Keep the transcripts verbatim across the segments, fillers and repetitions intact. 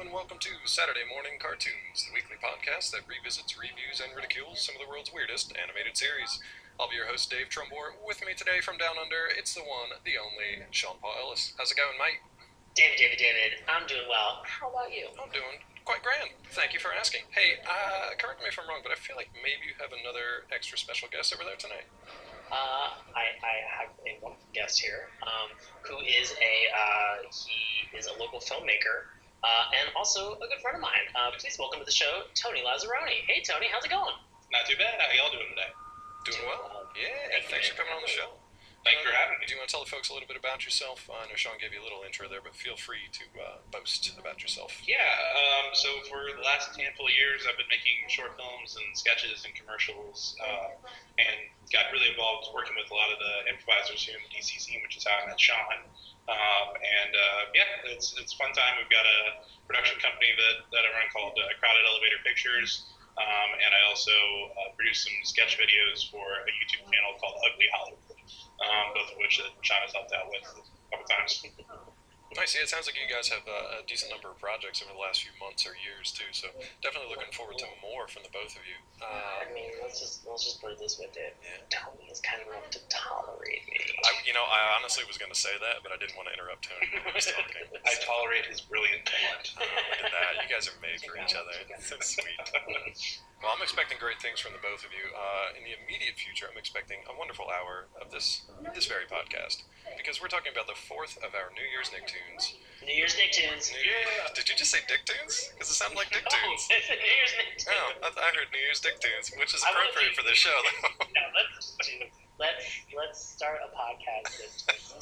and welcome to Saturday Morning Cartoons, the weekly podcast that revisits, reviews, and ridicules some of the world's weirdest animated series. I'll be your host, Dave Trumbore. With me today from Down Under, it's the one, the only, Sean Paul Ellis. How's it going, mate? David, David, David, I'm doing well. How about you? I'm doing quite grand. Thank you for asking. Hey, uh, correct me if I'm wrong, but I feel like maybe you have another extra special guest over there tonight. Uh, I, I have a wonderful guest here, um, who is a, uh, he is a local filmmaker, uh, and also a good friend of mine. Uh, please welcome to the show, Tony Lazzaroni. Hey, Tony, how's it going? Not too bad. How y'all doing today? Doing well. Yeah, Thank you, thanks man. for coming on the show. Thanks for having me. Do you want to tell the folks a little bit about yourself? Uh, I know Sean gave you a little intro there, but feel free to uh, boast about yourself. Yeah, um, so for the last handful of years, I've been making short films and sketches and commercials, uh, and got really involved working with a lot of the improvisers here in the D C scene, which is how I met Sean. Um, and uh, yeah, it's it's a fun time. We've got a production company that, that I run called uh, Crowded Elevator Pictures, um, and I also uh, produce some sketch videos for a YouTube channel called Ugly Hollywood. Um, both of which that Sean has helped out with a couple times. Nice. Yeah, it sounds like you guys have uh, a decent number of projects over the last few months or years too. So definitely looking forward to more from the both of you. I Um, mean, let's just let's just put it this way, Dave. Yeah. Tony is kind enough to tolerate me. I, you know, I honestly was going to say that, but I didn't want to interrupt Tony when he was talking. I tolerate his brilliant talent. Uh, look at that. You guys are made for each other. It's so sweet. Well, I'm expecting great things from the both of you. Uh, in the immediate future, I'm expecting a wonderful hour of this this very podcast because we're talking about the fourth of our New Year's Nicktoons. New Year's Nicktoons. New Year, Did you just say Dicktoons? Because it sounded like No, Dicktoons. it's a New Year's Nicktoons. Oh, I, th- I heard New Year's Dicktoons, which is I wanna appropriate do- for this show, though. No, let's do. Let's let's start a podcast that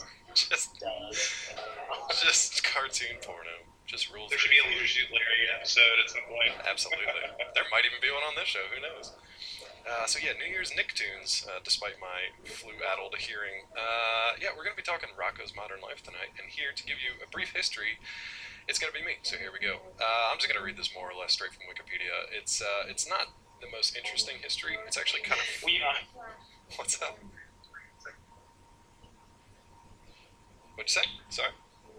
just, does. Uh, just cartoon porno. Just rules. There should be a Loser Shoot Larry episode at some point. Absolutely. There might even be one on this show. Who knows? Uh, so yeah, New Year's Nicktoons, uh, despite my flu-addled hearing. Uh, yeah, we're going to be talking Rocko's Modern Life tonight, and here to give you a brief history, it's going to be me. So here we go. Uh, I'm just going to read this more or less straight from Wikipedia. It's uh, it's not the most interesting history. It's actually kind of... we uh, What's up? What'd you say? Sorry?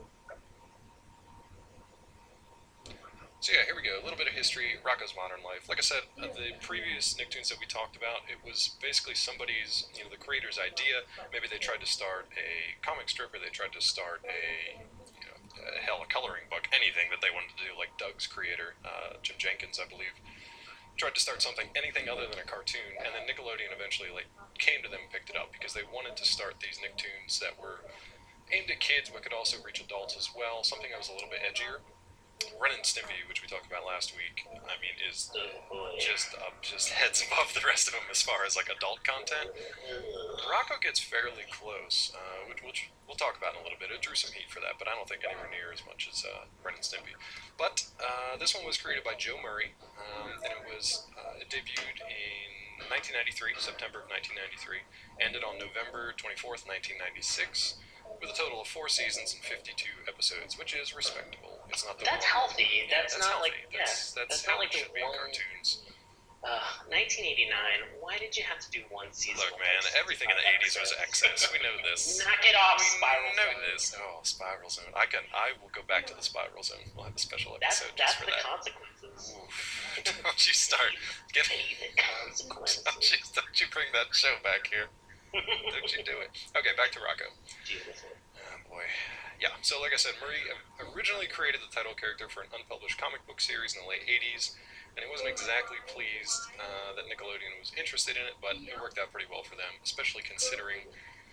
So yeah, here we go. A little bit of history, Rocko's Modern Life. Like I said, uh, the previous Nicktoons that we talked about, it was basically somebody's, you know, the creator's idea. Maybe they tried to start a comic strip, or they tried to start a, you know, uh, hell, a coloring book, anything that they wanted to do, like Doug's creator, uh, Jim Jenkins, I believe, tried to start something, anything other than a cartoon, and then Nickelodeon eventually, like, came to them and picked it up, because they wanted to start these Nicktoons that were aimed at kids, but could also reach adults as well, something that was a little bit edgier. Ren and Stimpy, which we talked about last week, I mean, is just up, just heads above the rest of them as far as like adult content. Rocko gets fairly close, uh, which, which we'll talk about in a little bit. It drew some heat for that, but I don't think anywhere near as much as uh, Ren and Stimpy. But uh, this one was created by Joe Murray, um, and it was uh, it debuted in nineteen ninety-three, September of nineteen ninety-three, ended on November twenty-fourth, nineteen ninety-six. With a total of four seasons and fifty-two episodes, which is respectable. It's not the That's one, healthy. That's yeah, not healthy. like- that's, yeah, that's, that's how not like it the should be in one- cartoons. Uh, nineteen eighty-nine. Why did you have to do one season? Look, of man, like everything in the eighties was episodes? excess. We know this. Knock it off, we Spiral know Zone. this. Oh, Spiral Zone. I can. I will go back to the Spiral Zone. We'll have a special That's episode that's just for the that. consequences. Oof. Don't you start. Get. Pay the consequences. Don't you, don't you bring that show back here. Don't you do it. Okay, back to Rocko. Beautiful. Oh boy. Yeah, so like I said, Murray originally created the title character for an unpublished comic book series in the late eighties, and he wasn't exactly pleased uh, that Nickelodeon was interested in it, but it worked out pretty well for them, especially considering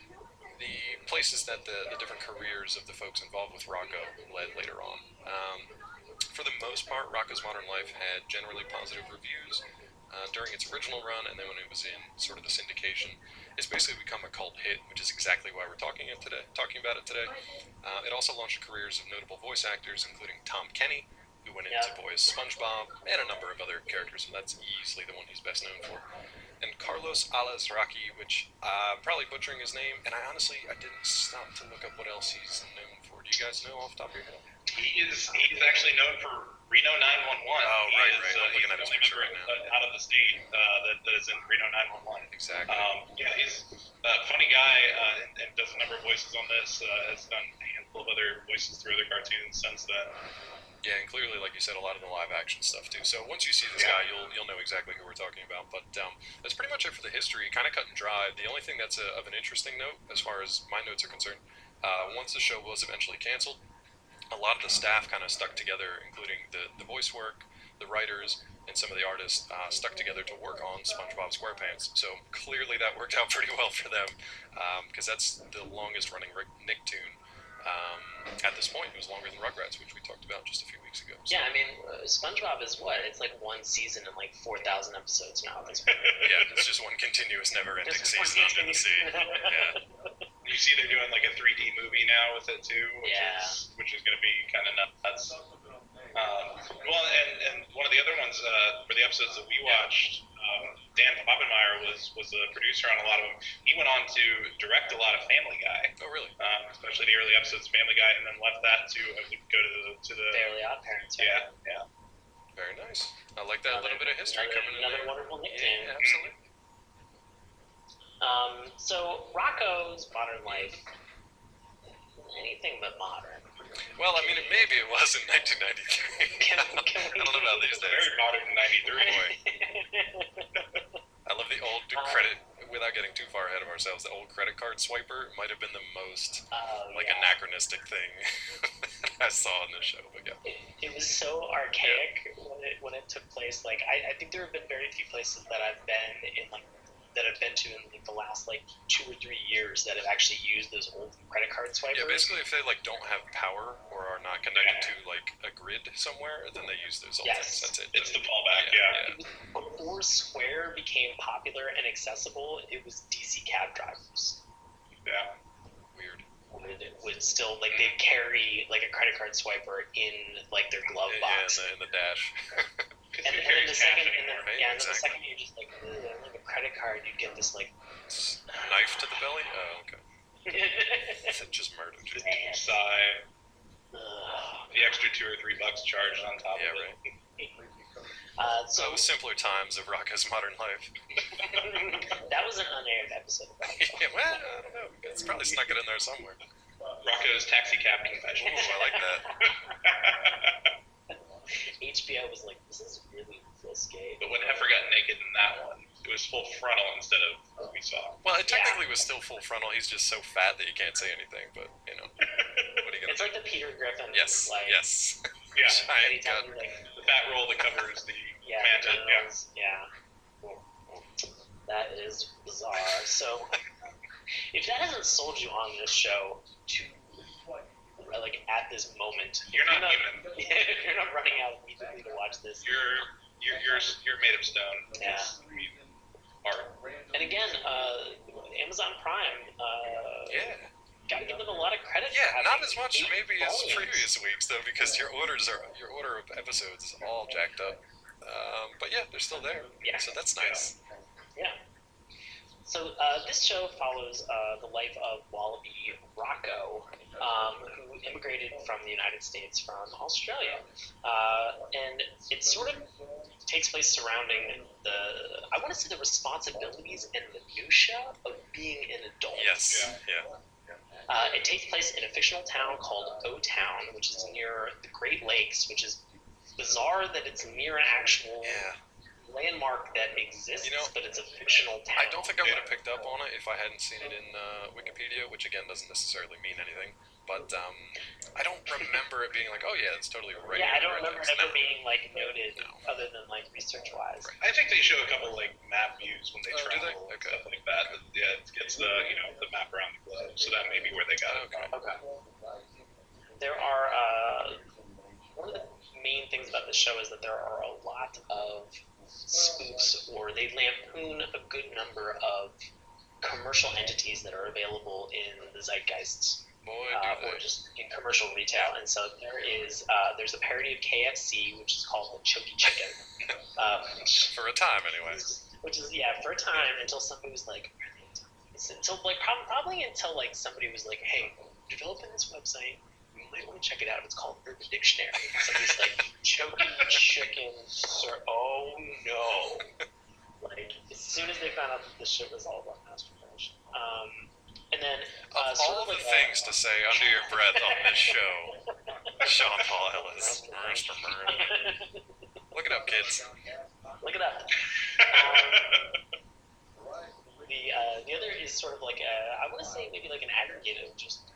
the places that the, the different careers of the folks involved with Rocko led later on. Um, for the most part, Rocko's Modern Life had generally positive reviews uh, during its original run, and then when it was in sort of the syndication, it's basically become a cult hit, which is exactly why we're talking it today. Talking about it today. Uh, it also launched careers of notable voice actors, including Tom Kenny, who went in Yeah. to voice SpongeBob, and a number of other characters, and that's easily the one he's best known for. And Carlos Alazraqui, which uh, I'm probably butchering his name, and I honestly I didn't stop to look up what else he's known for. Do you guys know off the top of your head? He is he is actually known for Reno nine one one. Oh, he right, is, right. Uh, I'm looking he's at his the only picture member, right now. uh, out of the state uh, that, that is in Reno nine one one. Exactly. Um, yeah, he's a funny guy uh, and, and does a number of voices on this. Uh, has done a couple of other voices through other cartoons since then. Yeah, and clearly, like you said, a lot of the live action stuff too. So once you see this Yeah. guy, you'll you'll know exactly who we're talking about. But um, that's pretty much it for the history. Kind of cut and dry. The only thing that's a, of an interesting note, as far as my notes are concerned, uh, once the show was eventually canceled, a lot of the staff kind of stuck together, including the the voice work, the writers, and some of the artists uh, stuck together to work on SpongeBob SquarePants. So clearly that worked out pretty well for them, because that's the longest running Nicktoon. Um, at this point, it was longer than Rugrats, which we talked about just a few weeks ago. So, Yeah, I mean, uh, SpongeBob is what? It's like one season and like four thousand episodes now at this point. yeah, it's just one continuous, never-ending Just one season under the sea. continuous- Yeah, You see, they're doing like a three D movie now with it too, which Yeah. is which is going to be kind of nuts. Um, well, and, and one of the other ones uh, for the episodes that we watched, um, Dan Poppenmeyer was was a producer on a lot of them. He went on to direct a lot of Family Guy, oh really? um, especially the early episodes of Family Guy, and then left that to uh, go to the to the Fairly Odd Parents. Right? yeah yeah. Very nice. I like that little bit of history another, coming in another there. wonderful Nicktoon. Yeah, absolutely. Um, so Rocco's Modern Life, anything but modern. Well, I mean, it, maybe it was in nineteen ninety-three. Can- I can we- don't know about these It's days. very modern in ninety-three. Boy. I love the old Uh, credit, without getting too far ahead of ourselves, the old credit card swiper might have been the most Oh, like yeah. anachronistic thing I saw on this show. But yeah, It, it was so archaic when it when it took place. Like I, I think there have been very few places that I've been in like that I've been to in like the last like two or three years that have actually used those old credit card swipers. yeah. Basically, if they like don't have power or are not connected to like a grid somewhere, then they use those old Yes. things. That's it. It's the fallback, yeah. It was before Square became popular and accessible, it was D C cab drivers. Yeah. Weird. Would, would still like they'd carry like a credit card swiper in like their glove Yeah, box. in the, in the dash. And, and then the second, and then, Right, yeah, and then the exactly. second you're just like, "Ugh, I don't have a credit card," you get this like, Knife to the belly. Oh, okay. Just murder. Just, Sigh. Ugh. The extra two or three bucks charged on top yeah, of it. right. Uh, So so simpler times of Rocco's Modern Life. that was an unaired episode. Of Rock. yeah, well, I don't know. It's probably snuck it in there somewhere. Rocco's Taxi Cab Confession. Ooh, I like that. H B O was like, this is really risque. But when Heifer got naked in that one, it was full frontal instead of what we saw. Well, it technically was still full frontal. He's just so fat that you can't say anything. But you know, what are you gonna It's do? like the Peter Griffin. Yes, Like, yes. Yeah, Giant anytime gut. you, like, the fat roll that covers the yeah, manta. the Yeah. generals, yeah. That is bizarre. So, if that hasn't sold you on this show to like at this moment, You're not not, human. if you're not running out immediately to watch this. You're you're you're you're made of stone. Yeah. I mean, art. And again, uh, Amazon Prime. Uh, Yeah, Gotta give them a lot of credit. for yeah. Not having as much eight maybe as volumes. previous weeks though, because your orders are your order of episodes is all jacked up. Um, but yeah, they're still there. Yeah. So that's nice. Yeah. So uh, this show follows uh, the life of Wallaby Rocco, um, who immigrated from the United States from Australia, uh, and it sort of takes place surrounding the I want to say the responsibilities and minutia of being an adult. Yes. Yeah. Uh, it takes place in a fictional town called O Town, which is near the Great Lakes, which is bizarre that it's near an actual Yeah. landmark that exists, You know, but it's a fictional town. I don't think I would have picked up on it if I hadn't seen it in uh, Wikipedia, which again doesn't necessarily mean anything. But um, I don't remember it being like, oh yeah, it's totally right. Yeah, I here, don't right remember next- ever no. being like noted, No. other than like research wise. Right. I think they show a couple like map views when they Oh, do travel they? and Okay. stuff like that. But, yeah, it gets the you know the map around the globe, so that may be where they got it Okay. from. Okay. There are uh, one of the main things about the show is that there are a lot of spoofs, or they lampoon a good number of commercial entities that are available in the zeitgeist, Boy, uh, do or they. just in commercial retail. And so there is uh, there's a parody of K F C, which is called the Chunky Chicken, uh, For a time, anyway. which is yeah for a time until somebody was like, until like prob- probably until like somebody was like, hey, developing this website, you might want to check it out. It's called Urban Dictionary. And somebody's like, Chunky Chicken, sir. Oh no! Like as soon as they found out that this shit was all about masturbation. Um, and then uh, Of sort all of the like things things to say under your breath on this show. Sean Paul Ellis, Mister Murray. Look it up, kids. Look it up. Um, the uh, the other is sort of like a, I want to say maybe like an aggregate of just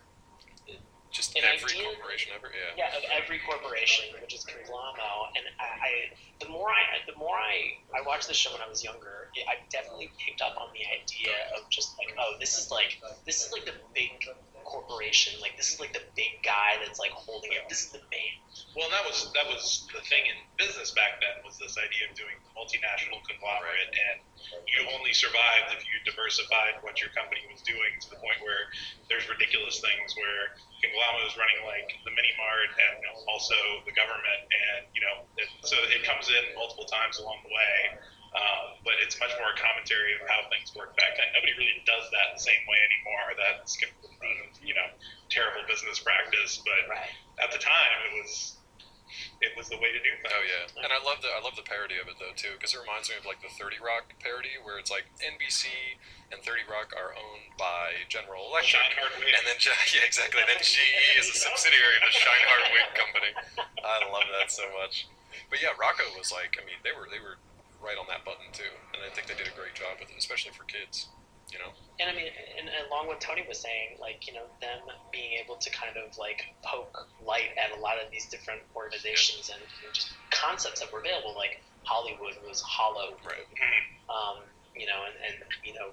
Just an every idea, corporation ever, yeah. yeah, of every corporation, which is Conglommo. And I, I the more I the more I I watched this show when I was younger, it, I definitely picked up on the idea of just like, oh, this is like this is like the big corporation, like this is like the big guy that's like holding it. This is the man. Well, that was that was the thing in business back then, was this idea of doing multinational conglomerate, and you only survived if you diversified what your company was doing to the point where there's ridiculous things where Conglommo is running like the mini mart and also the government, and you know, it, so it comes in multiple times along the way. Um, but it's much more a commentary of how things work back then. Nobody really does that the same way anymore. That's, you know, terrible business practice. But Right. at the time, it was it was the way to do things. Oh yeah, and I love the I love the parody of it though too, because it reminds me of like the thirty Rock parody, where it's like N B C and thirty Rock are owned by General Electric, Scheinhardt Wig. and then yeah, exactly. Then G E is a subsidiary of the Scheinhardt Wig Company. I love that so much. But yeah, Rocco was like, I mean, they were they were right on that button too, and I think they did a great job with it, especially for kids. You know. And I mean, and, and along with Tony was saying, like, you know, them being able to kind of like poke light at a lot of these different organizations and, and just concepts that were available, like Hollywood was hollow, Right. um, you know, and, and you know,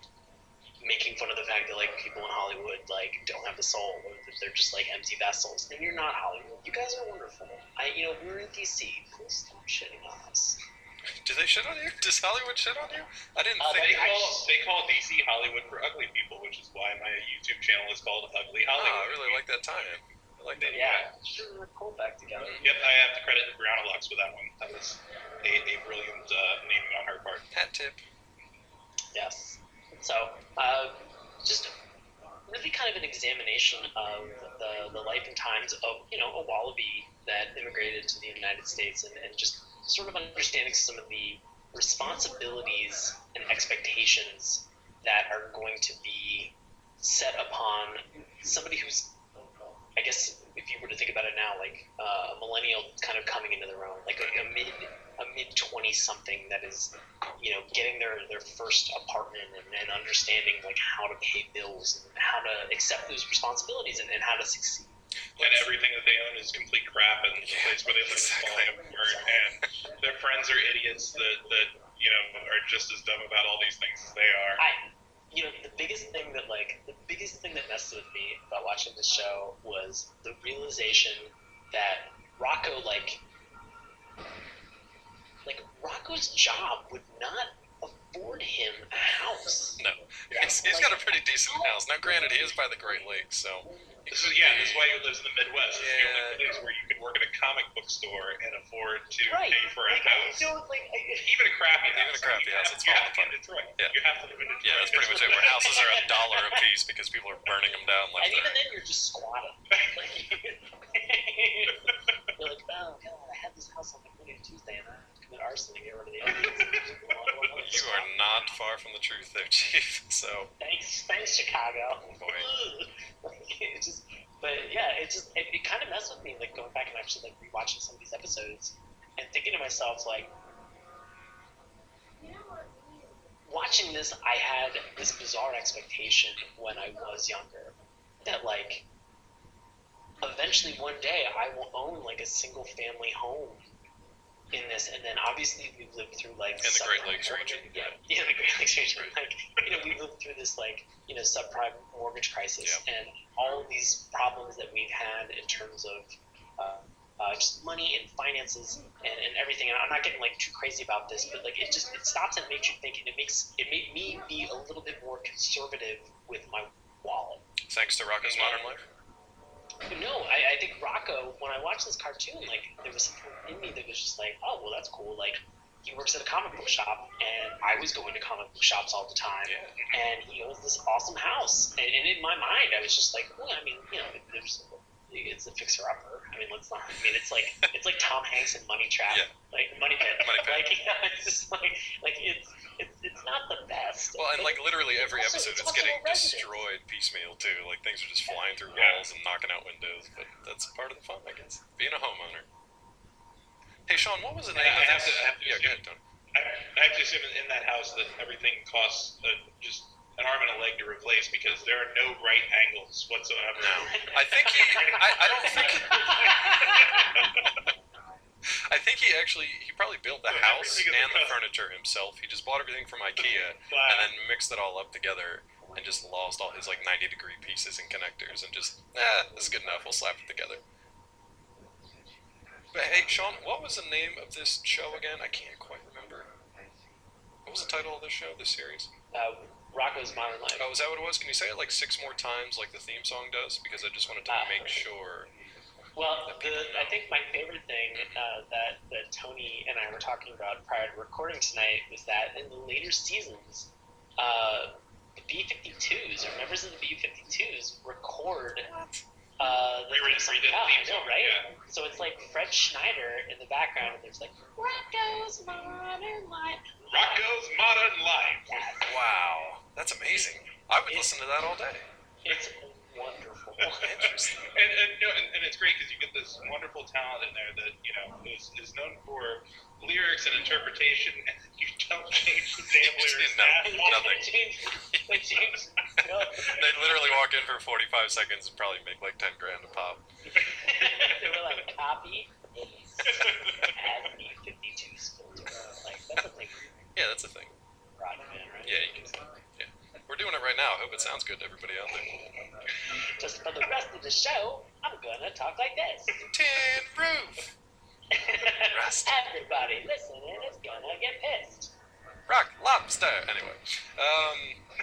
making fun of the fact that like people in Hollywood like don't have the soul, or that they're just like empty vessels. And you're not Hollywood. You guys are wonderful. I, you know, we're in D C. Please stop shitting on us. Do they shit on you? Does Hollywood shit on you? I didn't Uh, think. They I- call they call D C Hollywood for ugly people, which is why my YouTube channel is called Ugly Oh, Hollywood. I really like that tie-in. I like that. Yeah, sure, we're cool back together. Yep, I have to credit Brianna Lux for that one. That was a, a brilliant uh, naming on her part. Hat tip. Yes. So, uh, just really kind of an examination of the, the life and times of, you know, a Wallaby that immigrated to the United States, and, and just sort of understanding some of the responsibilities and expectations that are going to be set upon somebody who's, I guess, if you were to think about it now, like uh, a millennial kind of coming into their own, like a, a mid a mid twenty something that is, you know, getting their, their first apartment and, and understanding like how to pay bills and how to accept those responsibilities and, and how to succeed. And everything that they own is complete crap, and the place where they live is Exactly. falling apart, and their friends are idiots that, that you know are just as dumb about all these things as they are. I, you know, the biggest thing that like the biggest thing that messed with me about watching this show was the realization that Rocco, like, like Rocco's job would not afford him a house. No, he's, he's got a pretty decent house. Now, granted, he is by the Great Lakes, so. This is, yeah, this is why he lives in the Midwest. It's the Yeah. only place where you can work at a comic book store and afford to Right. pay for a Like, I house. don't like. I, Even a crappy Even house. a crappy you house, have, it's you falling have to be in apart. Detroit. Yeah. You have to live in Detroit. Yeah, that's pretty much it. Where houses are a dollar a piece because people are burning them down and left and even right. then, you're just squatting. Like, you're like, oh god, I had this house on like Monday and Tuesday, and I have to commit arson to get rid of the evidence. You are not far from the truth there, Chief. So, Thanks, thanks, Chicago. oh boy. Like, it just, but yeah, it just it, it kind of messed with me, like going back and actually like rewatching some of these episodes and thinking to myself, like, watching this, I had this bizarre expectation when I was younger that like eventually one day I will own like a single family home in this, and then obviously we've lived through like In the Great subprime Lakes mortgage- region. yeah, yeah, the Great Lakes region. Like, you know, we've lived through this like, you know, subprime mortgage crisis, and all of these problems that we've had in terms of uh, uh, just money and finances and, and everything. And I'm not getting like too crazy about this, but like it just it stops and makes you think, and it makes it made me be a little bit more conservative with my wallet. Thanks to Rocco's Modern Life. No, I, I think Rocco, when I watched this cartoon, like, there was something in me that was just like, oh, well, that's cool. Like, he works at a comic book shop, and I was going to comic book shops all the time, Yeah. and he owns this awesome house. And, and in my mind, I was just like, well, I mean, you know, there's, it's a fixer-upper. I mean, let's not, I mean, it's like, it's like Tom Hanks in Money Trap. Yeah. Like, Money Pit. Money Pit. Like, you know, it's just like, like, it's, it's, it's not the best. Well, and like literally every Also, episode, it's it's also getting a residence. destroyed piecemeal too. Like things are just flying through Yeah. walls and knocking out windows. But that's part of the fun, I guess. Being a homeowner. Hey, Sean, what was the name I of have this? to- I have to yeah, go assume- ahead, Tony. I, I have to assume in that house that everything costs uh, just an arm and a leg to replace because there are no right angles whatsoever. No, I think he. I, I don't think. I think he actually he probably built the Yeah, house everything is and the custom. furniture himself. He just bought everything from IKEA Wow. and then mixed it all up together and just lost all his like ninety degree pieces and connectors and just ah, this is good enough. We'll slap it together. But hey, Sean, what was the name of this show again? I can't quite remember. What was the title of this show, this series? Uh, Rocco's Modern Life. Oh, is that what it was? Can you say it like six more times like the theme song does? Because I just wanted to Ah. make sure. Well, the, I think my favorite thing uh, that, that Tony and I were talking about prior to recording tonight was that in the later seasons, uh, the B fifty-twos or members of the B fifty-twos record uh, the We theme song. redid the Yeah, theme I know, song, right? yeah. So it's like Fred Schneider in the background, and there's like Rocco's Modern Life. Rocco's Modern Life. Yes, Wow, that's amazing. I would listen to that all day. it's wonderful. Interesting. And, and, no, and, and it's great because you get this wonderful talent in there that you know is, is known for lyrics and interpretation, and you don't change the damn lyrics. No, at all. nothing. They changed. They changed. No. They literally walk in for forty-five seconds and probably make like ten grand a pop. They were like, copy this. Add B fifty-twos filter. Like, that's a thing. Yeah, that's a thing. Rock band, right? Yeah, you can. Yeah, we're doing it right now. I hope it sounds good to everybody out there. Just for the rest of the show, I'm gonna talk like this. Tin roof, Rust. Everybody listening is gonna get pissed. rock, lobster. Anyway, um,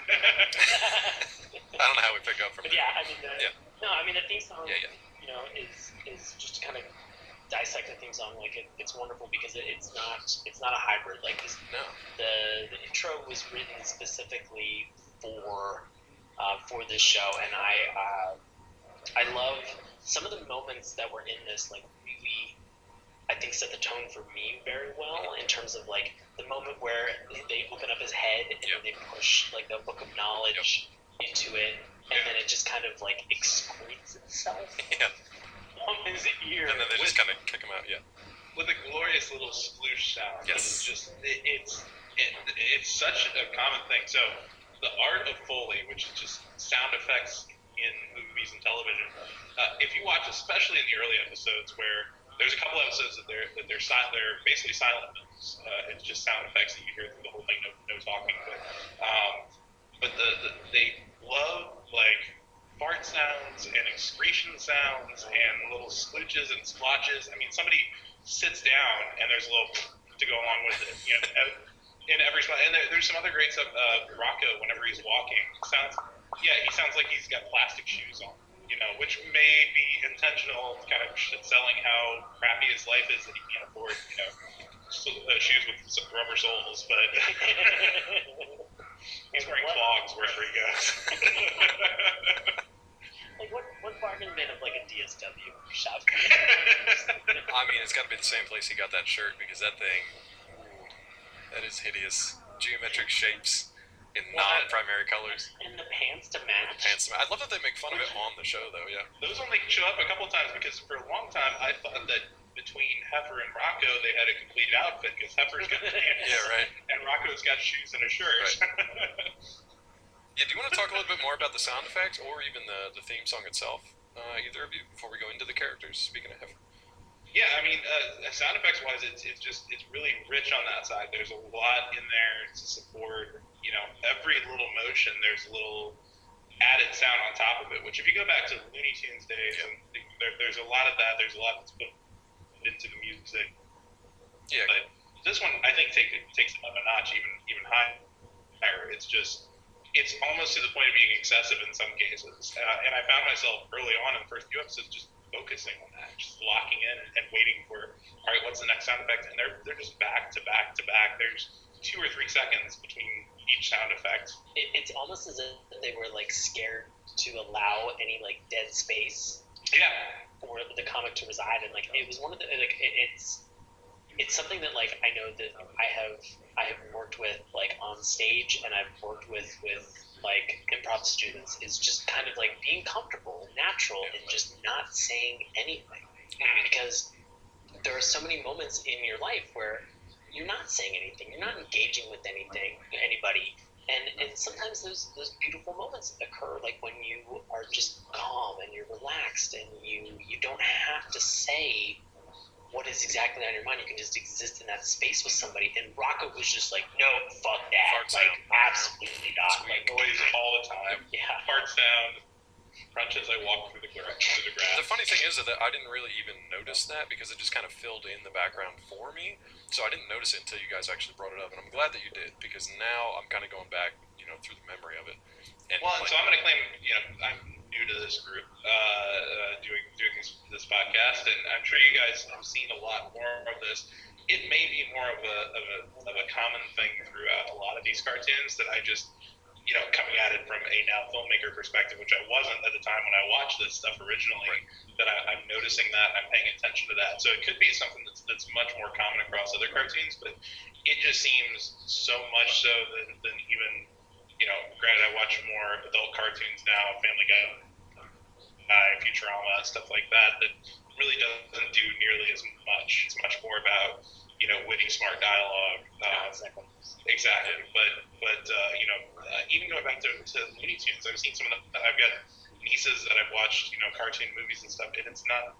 I don't know how we pick up from But there. yeah, I mean, the, Yeah. no, I mean the theme song, Yeah, yeah. you know, is is just to kind of dissect the theme song. Like it, it's wonderful because it, it's not it's not a hybrid. Like this, No. the the intro was written specifically for uh, for this show, and I uh, I love some of the moments that were in this. Like really, I think set the tone for me very well in terms of like the moment where they open up his head and Yep. then they push like the book of knowledge into it, and then it just kind of like excretes itself Yeah. from his ear. And then they just kind of kick him out. Yeah. With a glorious little sploosh sound. Yes. It's just it, it's it, it's such a common thing. So the art of Foley, which is just sound effects in movies and television. Uh, if you watch, especially in the early episodes, where there's a couple episodes that they're that they're si- they're basically silent films. Uh, it's just sound effects that you hear through the whole thing, no, no talking. But um, but the, the they love like fart sounds and excretion sounds and little splooches and splotches. I mean, somebody sits down and there's a little to go along with it. You know, in every spot. And there, there's some other great stuff. Uh, Rocco, whenever he's walking, sounds yeah, he sounds like he's got plastic shoes on. You know, which may be intentional, kind of selling how crappy his life is that he can't afford, you know, so, uh, shoes with some rubber soles. But he's wearing What- clogs wherever he goes. Like what what bargain bin of like a D S W shop? I mean, it's got to be the same place he got that shirt because that thing, ooh, that is hideous. Geometric shapes in Well, I- non-primary colors. And the pants to match. Pants. I love that they make fun of it on the show, though. Yeah. Those only show up a couple times because for a long time I thought that between Heifer and Rocco they had a complete outfit because Heifer's got pants Yeah. Right. and Rocco's got shoes and a shirt. Yeah. Do you want to talk a little bit more about the sound effects or even the the theme song itself? Uh, either of you, before we go into the characters. Speaking of Heifer. Yeah, I mean, uh, sound effects wise, it's it's just it's really rich on that side. There's a lot in there to support. You know, every little motion, there's a little added sound on top of it. Which, if you go back to Looney Tunes days, and there, there's a lot of that. There's a lot that's put into the music. Yeah. But this one, I think, take, takes it up a notch, even even higher. It's just it's almost to the point of being excessive in some cases. Uh, and I found myself early on in the first few episodes just focusing on that, just locking in and, and waiting for, all right, what's the next sound effect? And they're they're just back to back to back. There's two or three seconds between each sound effect. It, it's almost as if they were like scared to allow any like dead space Yeah, for the comic to reside in. Like it was one of the like it, it's it's something that like I know that I have I have worked with like on stage, and I've worked with with like improv students is just kind of like being comfortable, natural, and just not saying anything, because there are so many moments in your life where you're not saying anything, you're not engaging with anything, anybody, and and sometimes those those beautiful moments occur like when you are just calm and you're relaxed and you you don't have to say what is exactly on your mind. You can just exist in that space with somebody. And Rocco was just like, no, fuck that. Farts like, down. absolutely not. Like, Noise all the time. yeah. Farts down. Crunch as I walk through the, gra- through the grass. The funny thing is that I didn't really even notice that because it just kind of filled in the background for me. So I didn't notice it until you guys actually brought it up, and I'm glad that you did because now I'm kind of going back, you know, through the memory of it. And Well, and like, so I'm going to claim, you know, I'm new to this group, uh, uh, doing doing this, this podcast, and I'm sure you guys have seen a lot more of this. It may be more of a, of a of a common thing throughout a lot of these cartoons that I just, you know, coming at it from a now filmmaker perspective, which I wasn't at the time when I watched this stuff originally, Right. that I, I'm noticing that, I'm paying attention to that. So it could be something that's, that's much more common across other cartoons, but it just seems so much so than, than even, you know, granted I watch more adult cartoons now, Family Guy, uh, Futurama, stuff like that, that really doesn't do nearly as much. It's much more about, you know, witty, smart dialogue. Um, Exactly. Exactly, but but uh, you know, uh, even going back to, to Looney Tunes, I've seen some of the. I've got nieces that I've watched, you know, cartoon movies and stuff, and it's not.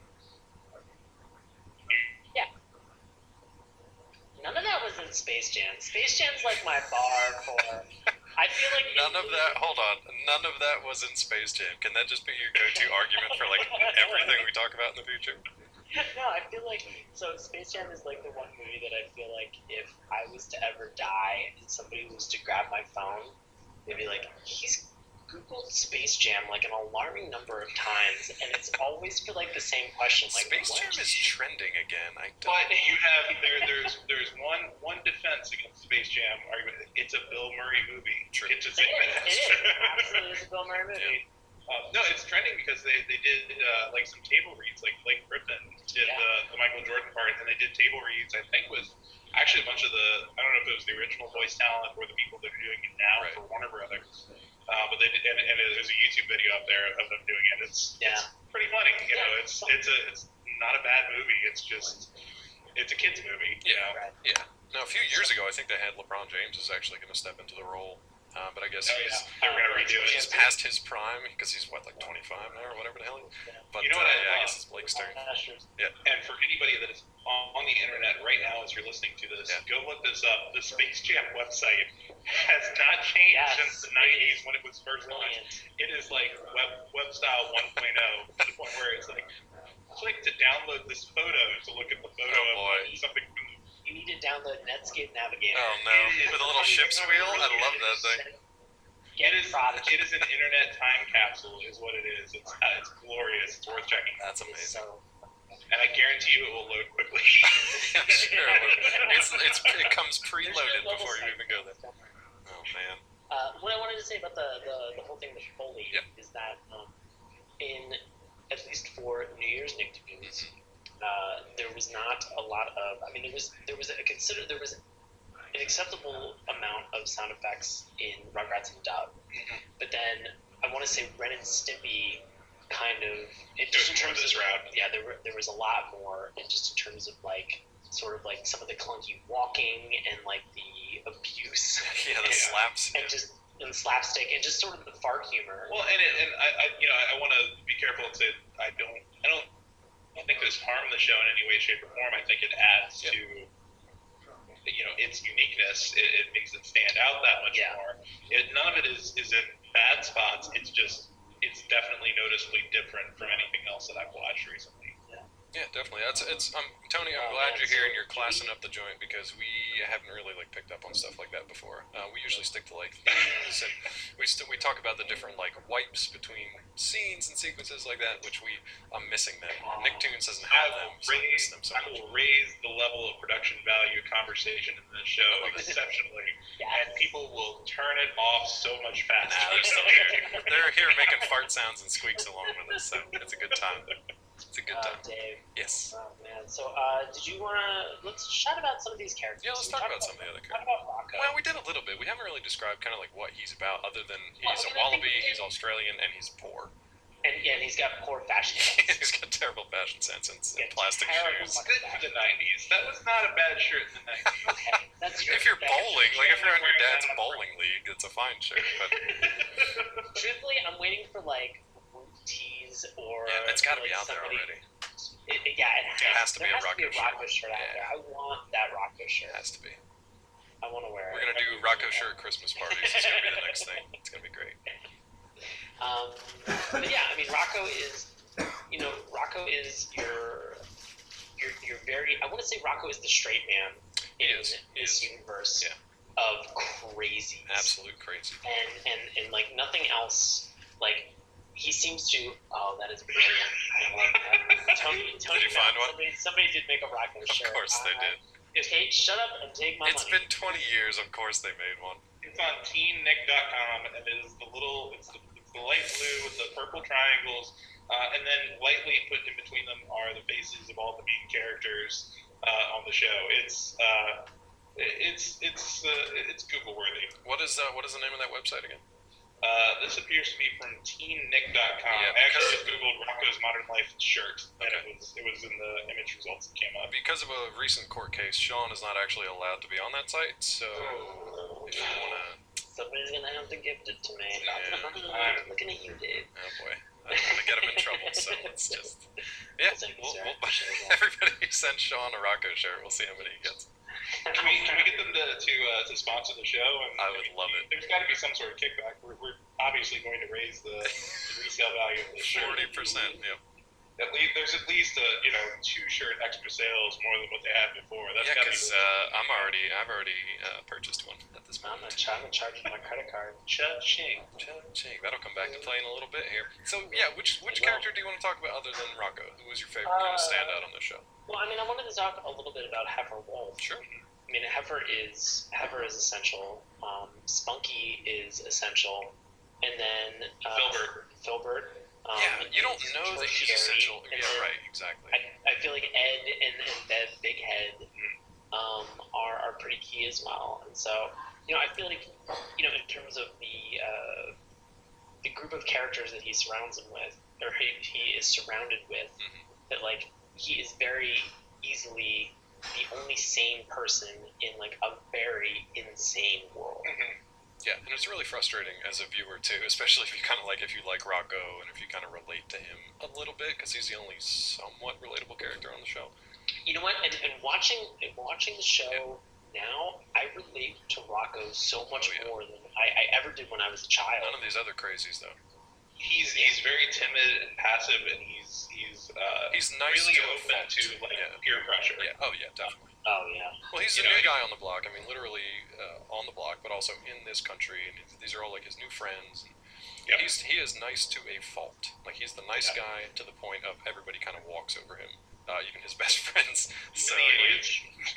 None of that was in Space Jam. Space Jam's like my bar for. I feel like none of that. Hold on, none of that was in Space Jam. Can that just be your go-to argument for like everything we talk about in the future? No, I feel like so Space Jam is like the one movie that I feel like if I was to ever die and somebody was to grab my phone, they'd be like, he's Googled Space Jam like an alarming number of times, and it's always feel like the same question. Like, Space what? Jam is trending again. I don't. But you have there. There's there's one one defense against Space Jam argument. It's a Bill Murray movie. True. It's a It is. It is. Absolutely, it's a Bill Murray movie. Uh, no, it's trending because they, they did uh, like some table reads, like Blake Griffin did Yeah. the, the Michael Jordan part, and they did table reads. I think with actually a bunch of the I don't know if it was the original voice talent or the people that are doing it now Right. for Warner Brothers, uh, but they did, and, and there's a YouTube video up there of them doing it. It's Yeah. it's pretty funny. You Yeah. know, it's it's a it's not a bad movie. It's just it's a kids movie. You know? Right. Yeah. Now, a few years ago, I think they had LeBron James is actually going to step into the role, uh, but I guess Oh he's yeah, they're gonna redo it. he's past his prime because he's what, like twenty-five now or whatever the hell. He is. But You know uh, what I yeah, I love? guess it's Blake's turn. Uh, sure. And for anybody that is on, on the internet right now as you're listening to this, Yeah. go look this up. The Space Jam website has not changed Yes, since the it nineties is when it was first launched. Brilliant. It is like web web style one point oh to the point where it's like click to download this photo to look at the photo Oh, boy. of something from the You need to download Netscape Navigator. Oh no, with a little ship's wheel. I love that thing. Get it is Prodigy. it is an internet time capsule is what it is. It's uh, it's glorious. It's worth checking out. That's amazing. So, And I guarantee you it will load quickly. Yeah, sure. It's, it's it comes there's preloaded no level before you site. even go there. Oh man. Uh, what I wanted to say about the, the, the whole thing with Foley Yeah. is that um, in at least for New Year's Nicktoons, uh, there was not a lot of. I mean, there was there was a consider there was an acceptable amount of sound effects in Rugrats and Dub, but then I want to say Ren and Stimpy kind of it, just in Goes more terms this of route. yeah there were, there was a lot more and just in terms of like sort of like some of the clunky walking and like the abuse Yeah, the Yeah. slaps. and just and slapstick and just sort of the fart humor. Well, and it, and I, I you know I want to be careful and say I don't I don't I think this harm the show in any way, shape, or form. I think it adds Yep. to you know its uniqueness. It, it makes it stand out that much Yeah. more. It, none of it is is in bad spots. It's just it's definitely noticeably different from anything else that I've watched recently. Yeah, definitely. That's it's. Um, Tony, I'm Oh, glad man, you're here so and you're do classing we- up the joint because we haven't really like picked up on stuff like that before. Uh, we usually stick to like themes and we st- we talk about the different like wipes between scenes and sequences like that, which we I'm missing them. Nicktoons doesn't I have will them, so I miss raise them so I much. will raise the level of production value conversation in this show exceptionally, and people will turn it off so much faster. Nah, they're still here. They're here making fart sounds and squeaks along with us, so it's a good time. It's a good Uh, time. Dave. Yes. Oh man, So, uh, did you want to let's chat about some of these characters? Yeah, let's We talk talked about some of the other Talk characters. about Rocco. Well, we did a little bit. We haven't really described kind of like what he's about, other than Well, he's I a mean, I think wallaby, we did- he's Australian, and he's poor. And yeah, and he's got poor fashion sense. He's got terrible fashion sense and, and Yeah, plastic terrible shoes. fucking Good for the nineties. That was not a bad shirt in the nineties. Okay, that's true. If you're That's bowling, true. like if you're on your Wearing dad's that on a bowling league, it's a fine shirt. But Truthfully, I'm waiting for like root tees or yeah, it's got to like, be out there somebody- already. It, it- yeah, it has, has to there be a has to be a Rocco Rocco shirt, out Yeah. there. I want that Rocco shirt. It has to be. I want to wear We're it. gonna do Rocco shirt Christmas parties. It's gonna be the next thing. It's gonna be great. Um, but yeah, I mean, Rocco is, you know, Rocco is your, your, your very. I want to say Rocco is the straight man He in is. He this is. universe Yeah. of crazies. Absolute crazy. And and and like nothing else. Like he seems to. Oh, that is brilliant. I love that. Tony, Tony. Did you find one? Somebody, somebody did make a Rocco Of shirt. course they Uh, did. Kate, shut up and take my It's money. been twenty years. Of course they made one. It's on teen nick dot com, and it is the little, it's the, it's the light blue with the purple triangles, uh, and then lightly put in between them are the faces of all the main characters uh, on the show. It's uh, it's it's uh, it's Google worthy. What is uh, what is the name of that website again? Uh, this appears to be from teen nick dot com. Yeah, I actually because- just googled Rocco's Modern Life shirt, and Okay. it was it was in the image results that came up. Because of a recent court case, Sean is not actually allowed to be on that site. So if you wanna, Somebody's gonna have to gift it to me. Yeah. I'm looking at you, Dave. oh boy, I don't want to get him in trouble. So let's just yeah. Thank you, We'll, sir. we'll, Appreciate that. everybody send Sean a Rocco shirt. We'll see how many he gets. Can we, can we get them to to, uh, to sponsor the show? And, I would mean, love it. There's got to be some sort of kickback. We're, we're obviously going to raise the, the resale value of the shirt. Forty percent. Yeah. At least there's at least a you know two shirt extra sales more than what they had before. That's Yeah, got to be. because uh, I'm already I've already uh, purchased one at this I'm gonna moment. try to charge my credit card. Cha-ching. Cha-ching. That'll come back to play in a little bit here. So yeah, which which It will. character do you want to talk about other than Rocco? Who was your favorite kind of Uh, standout on the show? Well, I mean, I wanted to talk a little bit about Heifer Wolf. Sure. I mean, Heifer is Heifer is essential. Um, Spunky is essential, and then uh, Filbert. Filbert. Um, yeah, you don't is know that he's tertiary, essential. and Yeah, then right. Exactly. I, I feel like Ed and, and Bev Big Head um, are, are pretty key as well. And so, you know, I feel like, you know, in terms of the uh, the group of characters that he surrounds him with, or he, he is surrounded with, Mhm. that like he is very easily the only sane person in like a very insane world. Mhm. Yeah, and it's really frustrating as a viewer too, especially if you kind of like if you like Rocco and if you kind of relate to him a little bit because he's the only somewhat relatable character on the show. You know what? And, and watching and watching the show now, I relate to Rocco so much Oh, yeah. more than I, I ever did when I was a child. None of these other crazies though. He's he's very timid and passive, and he's he's uh, He's nice really to a open fault. to like Yeah. peer pressure. Yeah. Oh yeah, definitely. Oh yeah. Well, he's You the know, new he- guy on the block. I mean, literally uh, on the block, but also in this country, and these are all like his new friends. And Yep. He's he is nice to a fault. Like he's the nice Yeah. guy to the point of everybody kind of walks over him, uh, even his best friends. So, Even the aliens.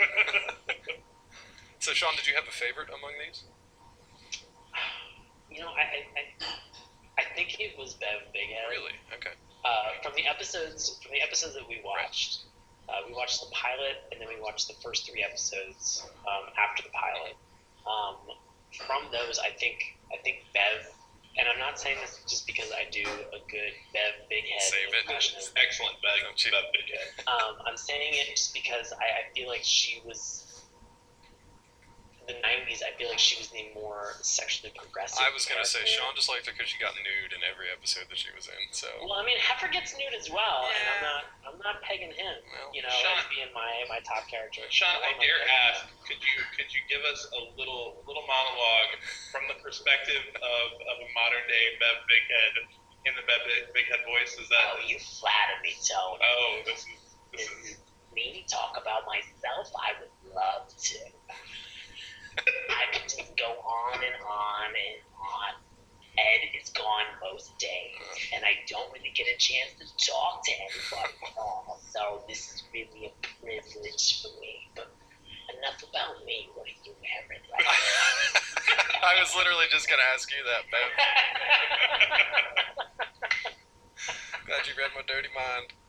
so Sean, did you have a favorite among these? You know, I I, I, I think it was Bev Big Head. Really? Okay. Uh, from the episodes from the episodes that we watched, uh, we watched the pilot and then we watched the first three episodes um, after the pilot. Um, from those, I think I think Bev, and I'm not saying this just because I do a good Bev Big Head Save it. impression. Excellent bag Don't you- that big head. Um, I'm saying it just because I, I feel like she was. In the nineties, I feel like she was the more sexually progressive. I was gonna say character. Sean just liked her because she got nude in every episode that she was in. So Well, I mean, Heifer gets nude as well, and I'm Yeah. not, I'm not pegging him, Well, you know, Sean- as being my, my top character. Sean, No, I I'm not dare pegging him. ask, could you could you give us a little little monologue from the perspective of, of a modern day Bev Big Head in the Bev Big, Big Head voice? Is that Oh, you flatter me, Tony. oh this is this This is is me talk about myself. I would love to. I could just go on and on and on. Ed is gone most days, and I don't really get a chance to talk to anybody at all. So this is really a privilege for me. But enough about me. What are you wearing right now? I was literally just gonna ask you that, Bev. Glad you read my dirty mind.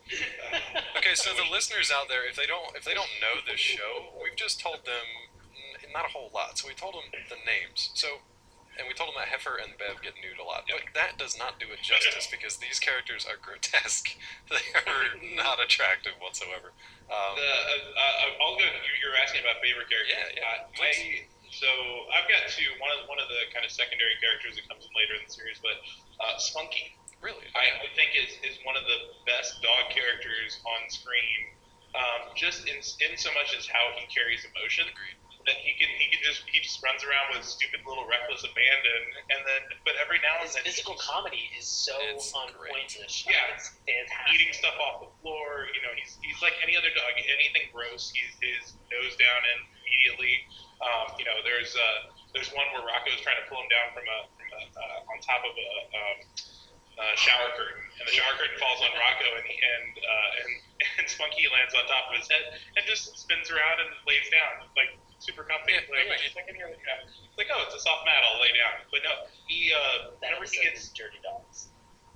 Okay, so the listeners out there, if they don't if they don't know this show, we've just told them n- not a whole lot. So we told them the names. So and we told them that Heifer and Bev get nude a lot, but that does not do it justice because these characters are grotesque. They are not attractive whatsoever. Um, The, uh, uh, I'll go. You, you're asking about favorite characters. Yeah, yeah, Uh, I, so I've got two. One of one of the kind of secondary characters that comes in later in the series, but uh, Spunky, really, I, I think is, is one of the best dog characters on screen. Um, just in in so much as how he carries emotion. agreed. That he can he can just he just runs around with stupid little reckless abandon, and then but every now and His then physical he's comedy is so It's on great. point in the show. Yeah. It's fantastic. eating stuff off the floor. You know, he's he's like any other dog. Anything gross, he's his nose down and immediately. Um, you know, there's uh, there's one where Rocco's trying to pull him down from a, from a uh, on top of a um, uh, shower curtain, and the shower curtain falls on Rocco, and he, and, uh, and and Spunky lands on top of his head and just spins around and lays down like super comfy. Yeah, like, right. it's like, here, yeah. It's like, oh, it's a soft mat. I'll lay down. But no, he uh, That whenever he episode gets is Dirty Dogs.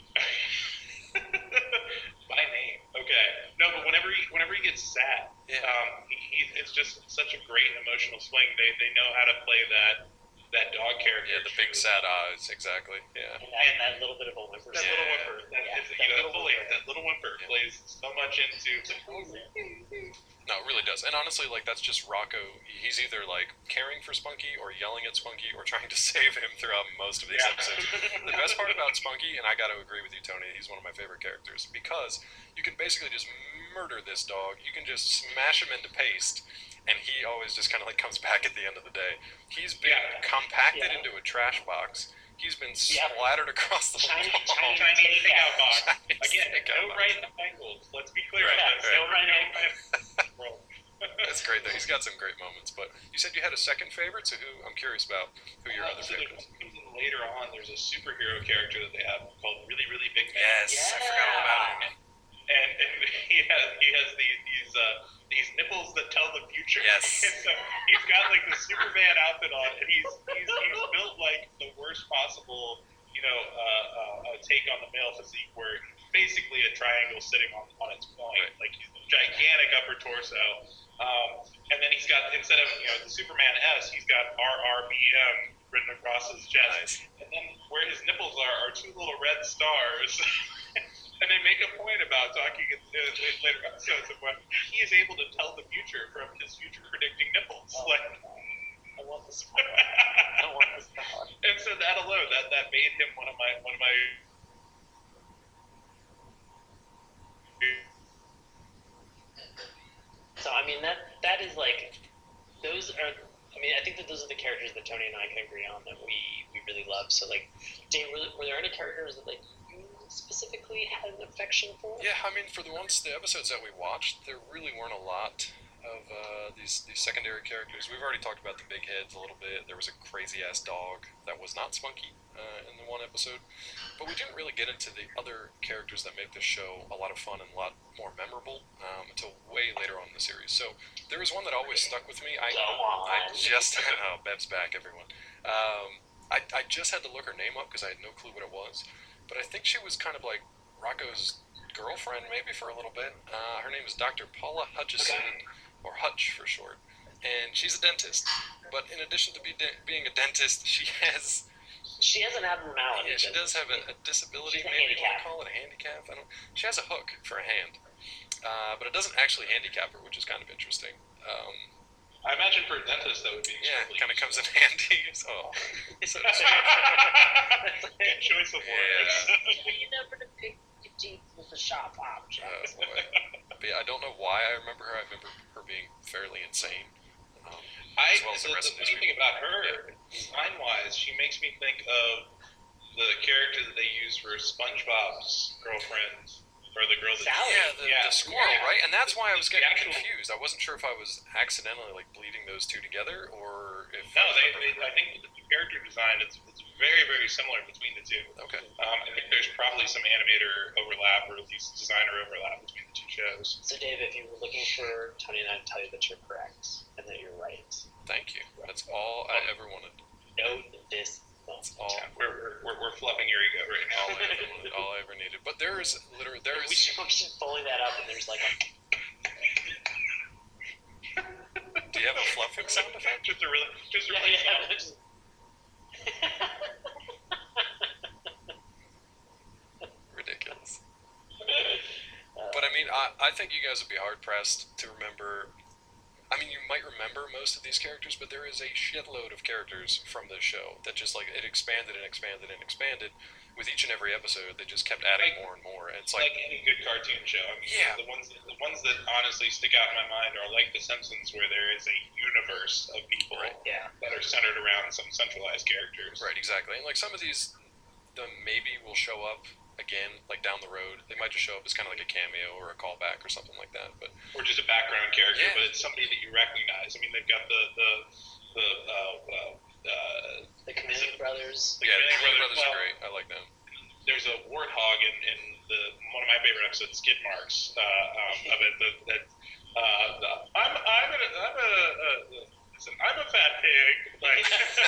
by name. Okay. No, but whenever he whenever he gets sad, Yeah. um, he, he, it's just such a great emotional swing. They they know how to play that that dog character. Yeah, the big sad eyes, exactly. Yeah. And that, and that little bit of a whimper. That Yeah. little whimper. That, Yeah, is, that you know, little fully, whimper. that little whimper Yeah. plays so much into. No, it really does. And honestly, like that's just Rocco. He's either like caring for Spunky or yelling at Spunky or trying to save him throughout most of these Yeah. episodes. The best part about Spunky, and I got to agree with you, Tony, he's one of my favorite characters because you can basically just murder this dog. You can just smash him into paste, and he always just kind of like comes back at the end of the day. He's been Yeah. compacted Yeah. into a trash box. He's been Yeah. splattered across the Shiny- wall. shiny Chinese takeout. takeout box. Chinese Again, takeout no box. right angles. Let's be clear Right, on this. right. No right angles. That's great though. He's got some great moments. But you said you had a second favorite, so who? I'm curious about who your Uh, other so there's favorites. one comes in later on. There's a superhero character that they have called Really Really Big Man. Yes, I forgot all about him. and, and he has he has these these uh, these nipples that tell the future. Yes. And so he's got like the Superman outfit on, and he's he's, he's built like the worst possible, you know, uh, uh, uh, take on the male physique, where he's basically a triangle sitting on on its point, Right. like he's a gigantic upper torso. Um, and then he's got, instead of you know the Superman S, he's got R R B M written across his chest. Nice. And then where his nipples are are two little red stars. And they make a point about talking in uh, later episodes of when he is able to tell the future from his future predicting nipples. Oh, Like, I want this power. I want this power. and so that alone, that, that made him one of my one of my. So I mean that that is like those are. I mean, I think that those are the characters that Tony and I can agree on that we, we really love. So like, Dave, were, were there any characters that like you specifically had an affection for? Yeah, I mean, for the ones, the episodes that we watched, there really weren't a lot of uh, these these secondary characters. We've already talked about the big heads a little bit. There was a crazy ass dog that was not Spunky uh, in the one episode, but we didn't really get into the other characters that make this show a lot of fun and a lot more memorable um, until way later on in the series. So there was one that always stuck with me. I Go on. I just oh, Bev's back, everyone. Um, I I just had to look her name up because I had no clue what it was, but I think she was kind of like Rocco's girlfriend maybe for a little bit. Uh, her name is Doctor Paula Hutchison, Okay. or Hutch for short, and she's a dentist. But in addition to be de- being a dentist, she has She has an abnormality. yeah, she that- does have a, a disability, She's a maybe you want handicap. to call it a handicap. I don't. She has a hook for a hand, uh, but it doesn't actually handicap her, which is kind of interesting. Um, I imagine for a dentist that would be yeah, extremely kind of comes in handy. So, so, so Good choice of words. You never to pick your teeth with a sharp object. Uh, boy. But yeah, I don't know why I remember her. I remember her being fairly insane. Um, I, as well as the the, rest the of these funny thing people. about her, design-wise, she makes me think of the character that they use for SpongeBob's girlfriend, or the girl that. Sally. Yeah, the, Yeah. the squirrel, Yeah. right? And that's why I was The getting actual- confused. I wasn't sure if I was accidentally like bleeding those two together, or if No, they, they. I think the character design it's, it's very very similar between the two. Okay. Um, I think there's probably some animator overlap or at least designer overlap between the two shows. So, Dave, if you were looking for Tony and I to tell you that you're correct and that you're right, Thank you. That's all I ever wanted. note this That's all, Yeah, we're, we're, we're, we're fluffing your ego right now. all, I ever, wanted- all I ever needed. But there is literally there We is should, we should foley that up, and there's like a. do you have a fluffing sound effect? Just a really, just a Yeah, really yeah. sound. Just... Ridiculous. But I mean, I, I think you guys would be hard pressed to remember. I mean, you might remember most of these characters, but there is a shitload of characters from this show that just like it expanded and expanded and expanded with each and every episode. They just kept adding Like- more and more. And it's Like like, any good cartoon show. I mean, Yeah. the ones the ones that honestly stick out in my mind are like The Simpsons, where there is a universe of people Right. Yeah. that are centered around some centralized characters. right, exactly. And like some of these, the maybe will show up again, like down the road. They might just show up as kind of like a cameo or a callback or something like that. But Or just a background character, Yeah. but it's somebody that you recognize. I mean, they've got the the the uh, uh, uh, The Chameleon Brothers. the yeah, the Chameleon Chameleon Brothers. Brothers Well, are great. I like them. there's a warthog in, in the one of my favorite episodes, Skid Marks, uh, um, of it. That, that uh, the, I'm I'm a, I'm a uh, listen, I'm a fat pig. Like,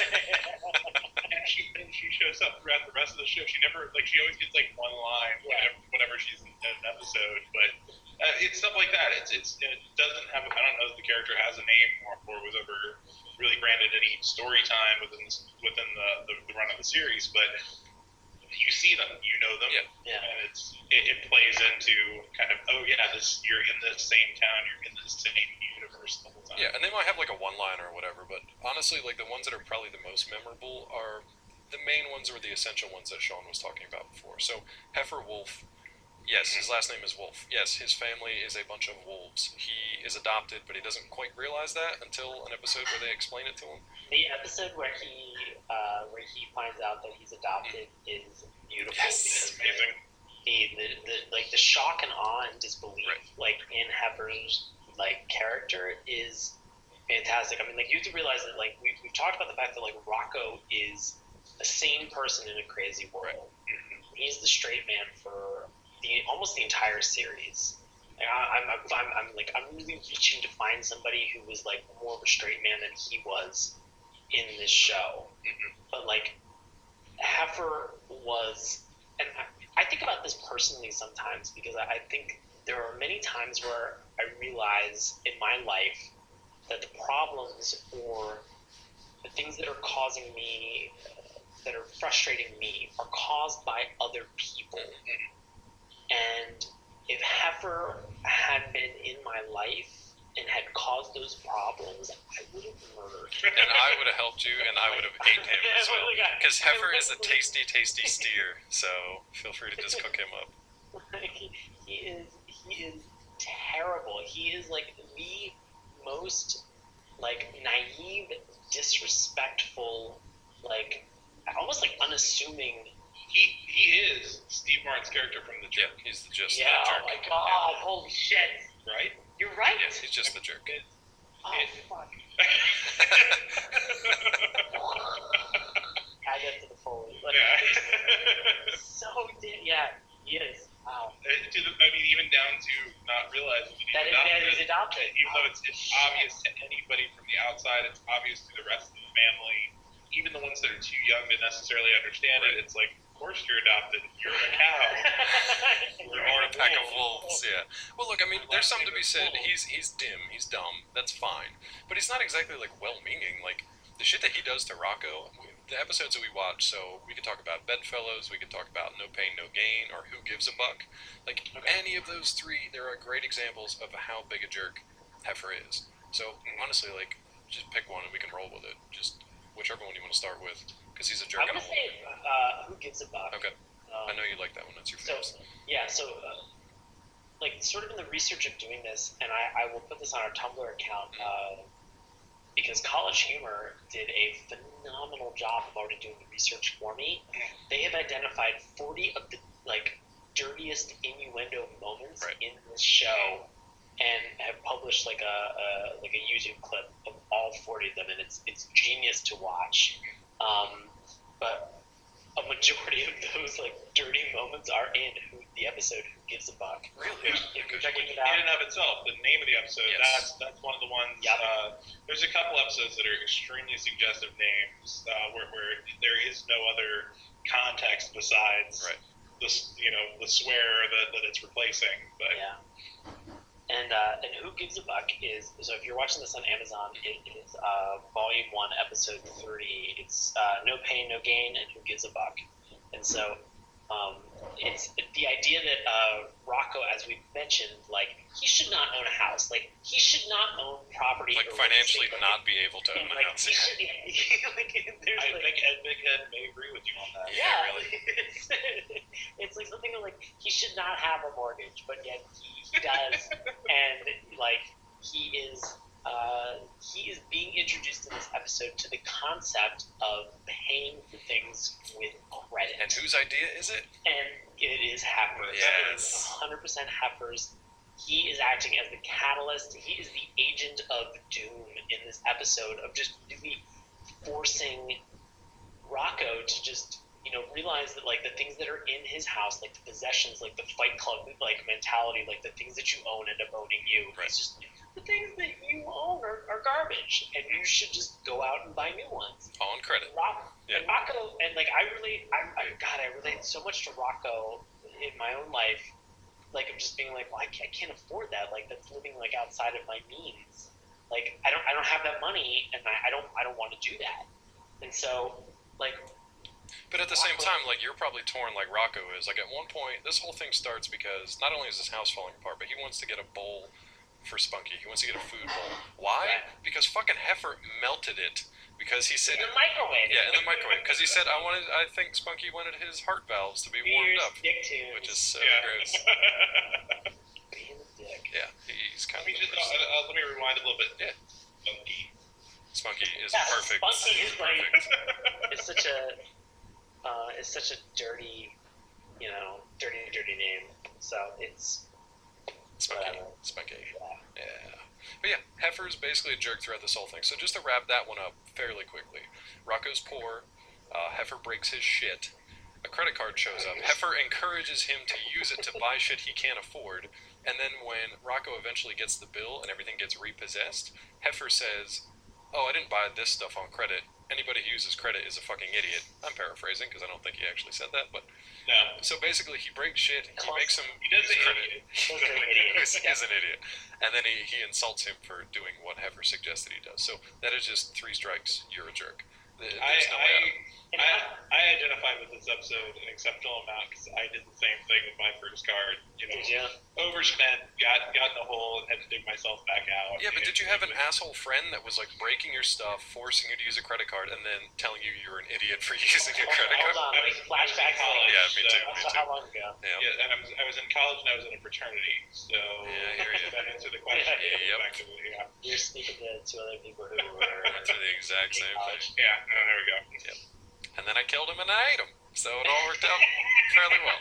and she and she shows up throughout the rest of the show. She never like she always gets like one line whenever, whenever she's in an episode, but. Uh, it's stuff like that. It's it's it doesn't have. I don't know if the character has a name or, or was ever really granted any story time within this, within the, the, the run of the series, but you see them, you know them, Yeah. Yeah. and it's it, it plays into kind of oh yeah, this you're in this same town, you're in this same universe the whole time. Yeah, and they might have like a one-liner or whatever, but honestly, like the ones that are probably the most memorable are the main ones or the essential ones that Sean was talking about before. So Heifer Wolf. Yes, his last name is Wolf. Yes, his family is a bunch of wolves. He is adopted, but he doesn't quite realize that until an episode where they explain it to him. The episode where he uh, where he finds out that he's adopted is beautiful. Yes. because Amazing. The, the, the like the shock and awe and disbelief Right. like in Heifer's like character is fantastic. I mean, like you have to realize that like we've, we've talked about the fact that like Rocco is a sane person in a crazy world. Right. He's the straight man for the almost the entire series. Like, I, I'm, I'm, I'm, I'm like I'm really reaching to find somebody who was like more of a straight man than he was in this show. But like Heifer was, and I, I think about this personally sometimes because I, I think there are many times where I realize in my life that the problems or the things that are causing me, uh, that are frustrating me, are caused by other people. And if Heifer had been in my life and had caused those problems, I would have murdered him. And I would have helped you, and I would have ate him as well. Because Heifer is a tasty, tasty steer, so feel free to just cook him up. Like, he is he is terrible. He is like the most like naive, disrespectful, like almost like unassuming. He he is Steve Martin's character from The Yeah, Jerk, he's the, just Yeah, the oh jerk. my god, holy shit. right? You're right. Yeah, he's just the jerk. Oh fuck. Add that to the foley. Like, Yeah. so di- yeah, he is. Wow. Uh, to the, I mean, even down to not realizing that he's That is, adopted. that is adopted. Even though it's, it's obvious to anybody from the outside, it's obvious to the rest of the family, even the ones that are too young to necessarily understand it. It's like, of course you're adopted. You're a cow. Or a pack of wolves, yeah. Well, look, I mean, there's something to be said. He's he's dim, he's dumb. That's fine, but he's not exactly like well-meaning. Like the shit that he does to Rocco. The episodes that we watch, so we could talk about Bedfellows, we could talk about No Pain, No Gain, or Who Gives a Buck. Like Okay. any of those three, there are great examples of how big a jerk Heifer is. So honestly, like just pick one and we can roll with it. Just whichever one you want to start with, because he's a jerk. I'm and gonna a say, uh, Who Gives a Buck? Okay. Um, I know you like that one. That's your So, favorite. yeah, so, uh, like, sort of in the research of doing this, and I, I will put this on our Tumblr account, uh, because College Humor did a phenomenal job of already doing the research for me. They have identified forty of the, like, dirtiest innuendo moments Right. in this show, and have published, like, a, a, like, a YouTube clip of all forty of them, and it's, it's genius to watch. Um, but a majority of those like dirty moments are in who, the episode Who Gives a Buck. Really? If you're checking it In out, and of itself, the name of the episode, Yes. that's that's one of the ones. Yep. Uh, there's a couple episodes that are extremely suggestive names uh, where, where there is no other context besides Right. the you know the swear that, that it's replacing. But Yeah. And uh, and Who Gives a Buck is so if you're watching this on Amazon, it is uh, Volume One, Episode Three. It's uh, No Pain, No Gain, and Who Gives a Buck. And so um, it's the idea that uh, Rocco, as we mentioned, like he should not own a house. Like he should not own property. Like or financially real estate. not be able to own And, a like, house. he should, like, there's I like, think Ed Big Head may agree with you on that. Yeah, yeah, really. it's, it's like something like he should not have a mortgage, but yet he, he does, and like he is, uh, he is being introduced in this episode to the concept of paying for things with credit, And whose idea is it? and it is Heifer's. It is Yes. one hundred percent Heifer's. He is acting as the catalyst. He is the agent of doom in this episode of just really forcing Rocco to just, you know, realize that like the things that are in his house, like the possessions, like the Fight Club like mentality, like the things that you own end up owning you. Right. It's just the things that you own are, are garbage, and you should just go out and buy new ones. On credit. Rock, Yeah. and Rocco, and like I really, I, I God, I relate so much to Rocco in my own life. Like of just being like, well, I can't, I can't afford that. Like that's living like outside of my means. Like I don't, I don't have that money, and I, I don't, I don't want to do that. And so, like, But at the same time, like you're probably torn like Rocco is. Like at one point, this whole thing starts because not only is his house falling apart, but he wants to get a bowl for Spunky. He wants to get a food bowl. Why? Right. Because fucking Heifer melted it. Because he said, in the microwave. yeah, in the microwave. Because he said, I wanted, I think Spunky wanted his heart valves to be warmed Beers, up, dick tunes. which is so Yeah. gross. Being a dick. Yeah, he's kind let of me the just uh, worst. uh, let me rewind a little bit. Yeah. Spunky. Spunky is Yeah, perfect. Spunky is like- perfect. It's such a, uh, it's such a dirty, you know, dirty, dirty name. So it's Spunky. whatever. Spunky. Yeah. Yeah. But yeah, Heifer's basically a jerk throughout this whole thing. So just to wrap that one up fairly quickly, Rocco's poor. Uh, Heifer breaks his shit. A credit card shows up. Heifer encourages him to use it to buy shit he can't afford. And then when Rocco eventually gets the bill and everything gets repossessed, Heifer says, oh, I didn't buy this stuff on credit. Anybody who uses credit is a fucking idiot. I'm paraphrasing because I don't think he actually said that. But No, so basically he breaks shit. He makes him he does use say credit. idiot. Those are idiots. He's he's an idiot. And then he, he insults him for doing what Heifer suggested he does. So that is just three strikes. You're a jerk. There- I, There's no way out of it. And I, how- I identify with this episode an exceptional amount because I did the same thing with my first card. You know, Did you? overspent, got got in a hole, and had to dig myself back out. Yeah, but And did you have an it was- asshole friend that was like breaking your stuff, forcing you to use a credit card, and then telling you you're an idiot for using your Hold credit on, card? let me flashback. College, Yeah, me so- too. Me So too. how long ago? Yeah. Yeah, and I was, I was in college and I was in a fraternity, so Yeah, I hear you. that answered the question. Yep. effectively, yeah. You're speaking to two other people who were Went through the exact in same thing. college. Yeah, no, there we go. And then I killed him and I ate him. So it all worked out fairly well.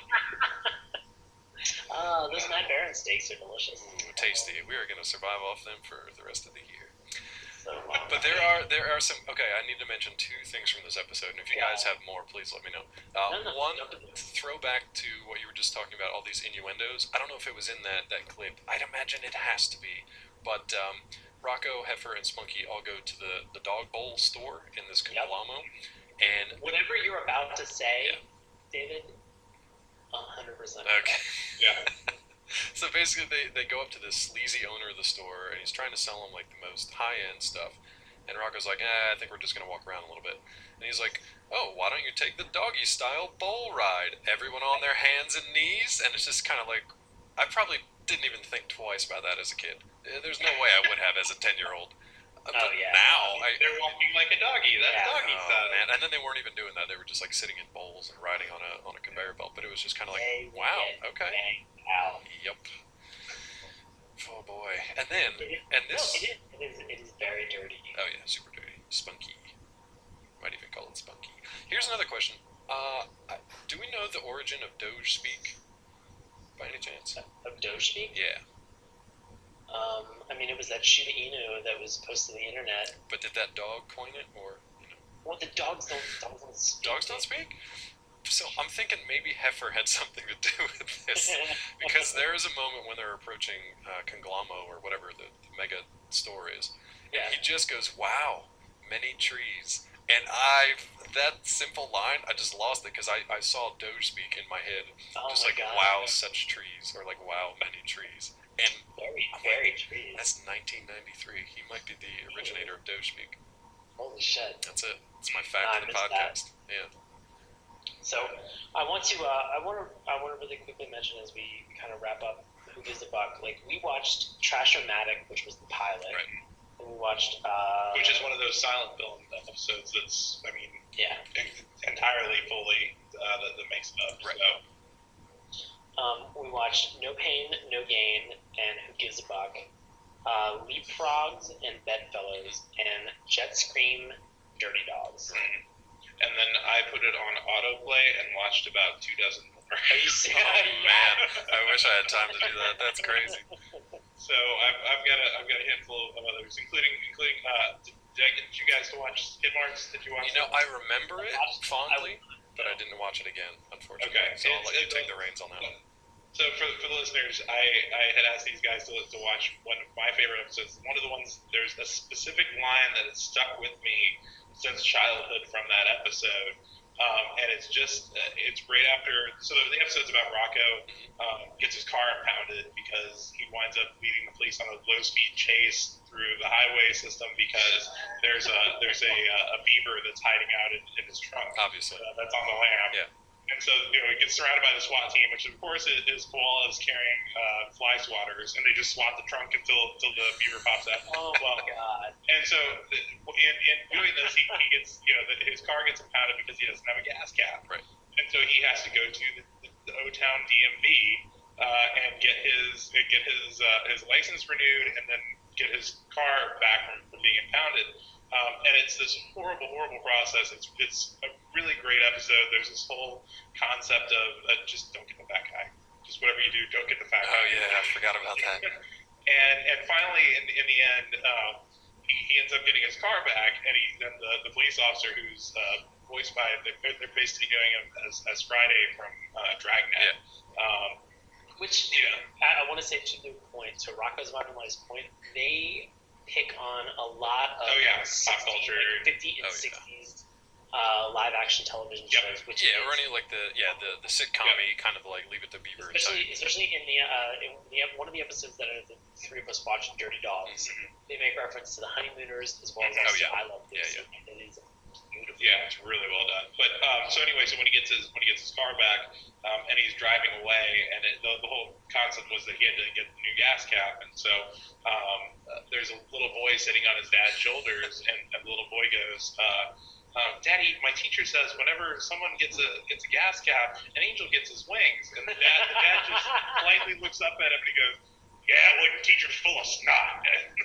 Oh, those Matt Baron steaks are delicious. Ooh, tasty. We are going to survive off them for the rest of the year. So, But there are there are some. Okay, I need to mention two things from this episode, and if you guys have more, please let me know. Uh, No, no, one, jump into it. throwback to what you were just talking about, all these innuendos. I don't know if it was in that that clip. I'd imagine it has to be. But um, Rocco, Heifer, and Spunky all go to the the dog bowl store in this Yep. Conglamo, and whatever you're about to say, Yeah. David, a hundred percent. okay. Yeah. So basically, they, they go up to this sleazy owner of the store, and he's trying to sell them like the most high end stuff. And Rocco's like, eh, I think we're just gonna walk around a little bit. And he's like, oh, why don't you take the doggy style bowl ride? Everyone on their hands and knees, and it's just kind of like, I probably didn't even think twice about that as a kid. Eh, There's no way I would have as a ten year old. But Oh, yeah. now I. They're walking like a doggy. That's Yeah. doggy Oh, style. man. And then they weren't even doing that. They were just like sitting in bowls and riding on a on a conveyor belt. But it was just kind of like, They wow, get okay, banged out. yep. Oh boy. And then It is, and this. no, it is, it is. It is very dirty. Oh yeah, super dirty, spunky. Might even call it spunky. Here's another question. Uh, I- do we know the origin of Doge speak? By any chance? Of Doge speak? Yeah. Um, I mean, it was that Shiba Inu that was posted to the internet. But did that dog coin it, or you know, Well, the dogs don't. Dogs don't speak. dogs don't speak? So I'm thinking maybe Heifer had something to do with this, because there is a moment when they're approaching uh, Conglamo or whatever the, the mega store is, Yeah. He just goes, "Wow, many trees." And I, that simple line, I just lost it because I, I saw Doge speak in my head. Oh just my like, God. wow, such trees, or like, wow, many trees. And Very, I'm very like, trees. that's nineteen ninety-three. He might be the originator of Doge speak. Holy shit. That's it. It's my fact I of the missed podcast. Yeah. So I want to uh, I want to I want to really quickly mention as we kind of wrap up Who Gives a Buck. Like we watched Trash-O-Matic, which was the pilot. Right. And we watched uh, Which is one of those silent film episodes that's, I mean, yeah. entirely fully uh, that, that makes it up. Right. So. Um, we watched No Pain, No Gain, and Who Gives a Buck, uh, Leapfrogs and Bedfellows, and Jet Scream, Dirty Dogs. Mm. And then I put it on autoplay and watched about two dozen more. Are you serious? Oh man, I wish I had time to do that. That's crazy. So I've, I've got a I've got a handful of others, including including. Uh, did, did I get you guys to watch Skid Marks? Did you watch? You know, that? I remember it fondly, but I didn't watch it again, unfortunately. Okay. So I'll It's- let you it's take a- the reins on that one. So for, for the listeners, I, I had asked these guys to, to watch one of my favorite episodes. One of the ones, there's a specific line that has stuck with me since childhood from that episode. Um, and it's just, uh, it's right after, so the episode's about Rocco um, gets his car impounded because he winds up leading the police on a low-speed chase through the highway system because there's a there's a, a beaver that's hiding out in, in his trunk. Obviously. Uh, that's on the lam. Yeah. And so, you know, he gets surrounded by the SWAT team, which of course is, is koalas carrying uh, fly swatters, and they just swat the trunk until until the beaver pops out. Oh my God. And so, the- in, in doing this, he, he gets, you know, the, his car gets impounded because he doesn't have a gas cap. Right. And so he has to go to the, the, the O-Town D M V uh, and get his get his uh, his license renewed, and then get his car back from, from being impounded. Um, and it's this horrible, horrible process. It's it's a really great episode. There's this whole concept of uh, just don't get the fat guy. Just whatever you do, don't get the fat guy. Oh yeah, I forgot about that. and and finally, in in the end, uh, he, he ends up getting his car back, and he then the, the police officer who's uh, voiced by they're, they're basically doing him as, as Friday from uh, Dragnet. Yeah. Um, Which, Yeah. I, I want to say to their point, to Rocco's Modern Life's point, they pick on a lot of Oh, yeah, pop sixties, culture. like fifty and Oh, yeah. sixties uh, live action television Yep. shows, which Yeah, is, or any like the yeah the the sitcom-y kind of like Leave It to Beaver especially type. especially in the uh, in the one of the episodes that uh, the three of us watched, Dirty Dogs. Mhm. They make reference to the Honeymooners as well as Oh, obviously yeah. I Love Yeah, Lucy. yeah. And it is beautiful. Yeah, it's really well done. But um, so anyway, so when he gets his when he gets his car back, um, and he's driving away, and it, the, the whole concept was that he had to get the new gas cap, and so um, uh, there's a little boy sitting on his dad's shoulders, and, and the little boy goes, uh, um, "Daddy, my teacher says whenever someone gets a gets a gas cap, an angel gets his wings." And the dad the dad just politely looks up at him and he goes, "Yeah, well, your teacher's full of snot."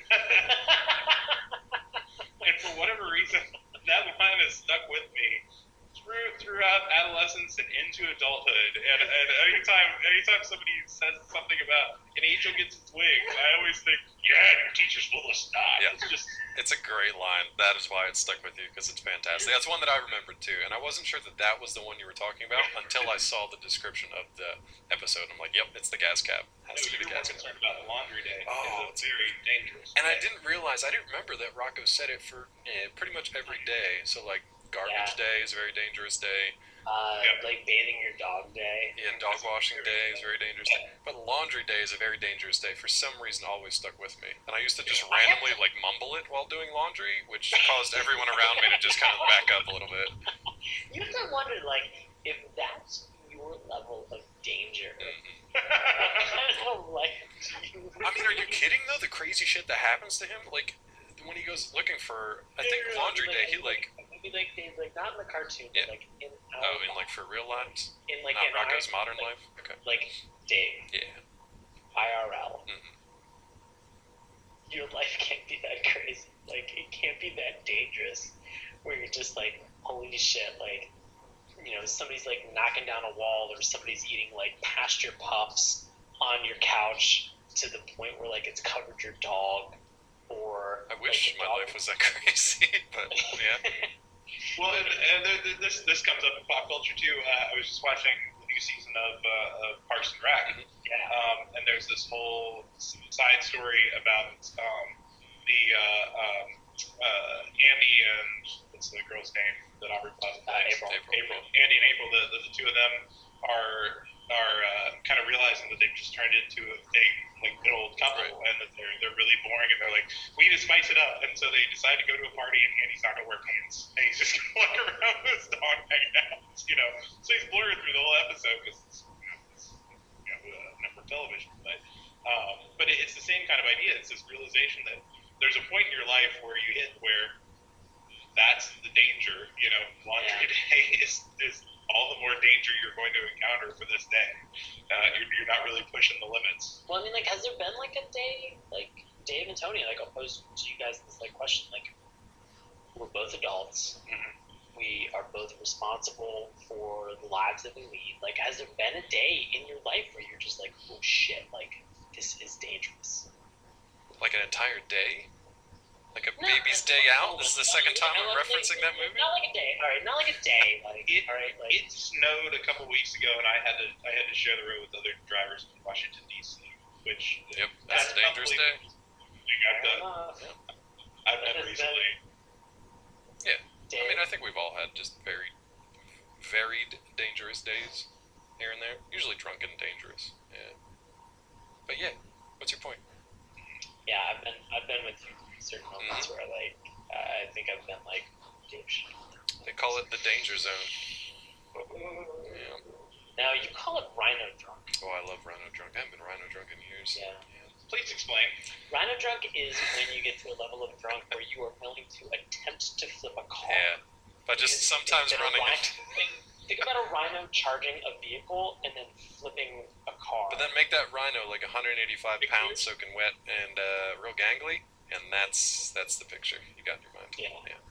And for whatever reason, that line has stuck with me through throughout adolescence and into adulthood. And, and anytime anytime somebody says something about an angel gets its wings, I always think, yeah, your teacher's full of snot. Yeah. It's just It's a great line. That is why it stuck with you, because it's fantastic. That's one that I remembered too, and I wasn't sure that that was the one you were talking about until I saw the description of the episode. I'm like, yep, it's the gas cap. Has to you be the were more gas cap. concerned about the laundry day. Oh, it's a very dangerous. And I day. didn't realize, I didn't remember that Rocco said it for eh, pretty much every day. So like garbage Yeah. day is a very dangerous day. uh, Yeah. like bathing your dog day. Yeah, dog washing day is a very dangerous day. But laundry day is a very dangerous day. For some reason, always stuck with me. And I used to just randomly like mumble it while doing laundry, which caused everyone around me to just kind of back up a little bit. You have to wonder, like, if that's your level of danger. Mhm. What kind of life do you I mean, are you kidding though? The crazy shit that happens to him, like when he goes looking for, I think laundry day, he like, Maybe like they like not in the cartoon, Yeah. but like in our oh, in life, like for real lives, in like not in our- Rocco's modern like, life. Okay, like Dave, yeah. I R L. Mhm. Your life can't be that crazy. Like it can't be that dangerous. Where you're just like, holy shit, like you know, somebody's like knocking down a wall, or somebody's eating like pasture puffs on your couch to the point where like it's covered your dog, or I wish like, my the dog- life was that crazy, but yeah. Well, and, and there, there- this this comes up in pop culture too. Uh, I was just watching the new season of, uh, of Parks and Rec, Yeah. um, and there's this whole side story about um, the uh, um, uh, Andy and what's the girl's name that Aubrey Plaza plays? Uh, April. April. April. Andy and April. The, the, the two of them are are uh, kind of realizing that they've just turned into a, a like an old couple, Right. and that they're they're really boring, and they're like, we need to spice it up, and so they decide to go to a party, and Andy's not gonna wear pants, and he's just gonna walk around with his dog hanging out, you know. So he's blurred through the whole episode because it's, you know, it's, you know, uh, network television, but um, but it, it's the same kind of idea. It's this realization that there's a point in your life where you hit where that's the danger, you know. Laundry Yeah. day is is all the more danger you're going to encounter for this day. Uh, you're, you're not really pushing the limits. Well, I mean, like, has there been like a day, like Dave and Tony, like I'll pose to you guys this like question, like we're both adults, Mhm. we are both responsible for the lives that we lead. Like, has there been a day in your life where you're just like, oh shit, like this is dangerous? Like an entire day? Like a No, baby's day out? This is the second time I'm like, referencing that movie? Not like a day. All right, not like a day. Like, It- all right, like It snowed a couple weeks ago, and I had to I had to share the road with other drivers in Washington D C, which Yep, that's a dangerous day. I've done. uh, I've done recently. I mean, I think we've all had just very varied dangerous days here and there. Usually drunk and dangerous. Yeah. But yeah, what's your point? yeah, I've been I've been with you in certain moments where like uh, I think I've been like, douche. They call it the danger zone. Yeah. Now you call it rhino drunk. Oh, I love Rhino Drunk. I haven't been Rhino Drunk in years. Yeah. Please explain. Rhino drunk is when you get to a level of drunk where you are willing to attempt to flip a car. Yeah. But just sometimes Think about a running rhino- it. think, think about a rhino charging a vehicle and then flipping a car. But then make that rhino like one hundred eighty-five pounds soaking wet and uh, real gangly, and that's that's the picture you got in your mind. Yeah. Yeah.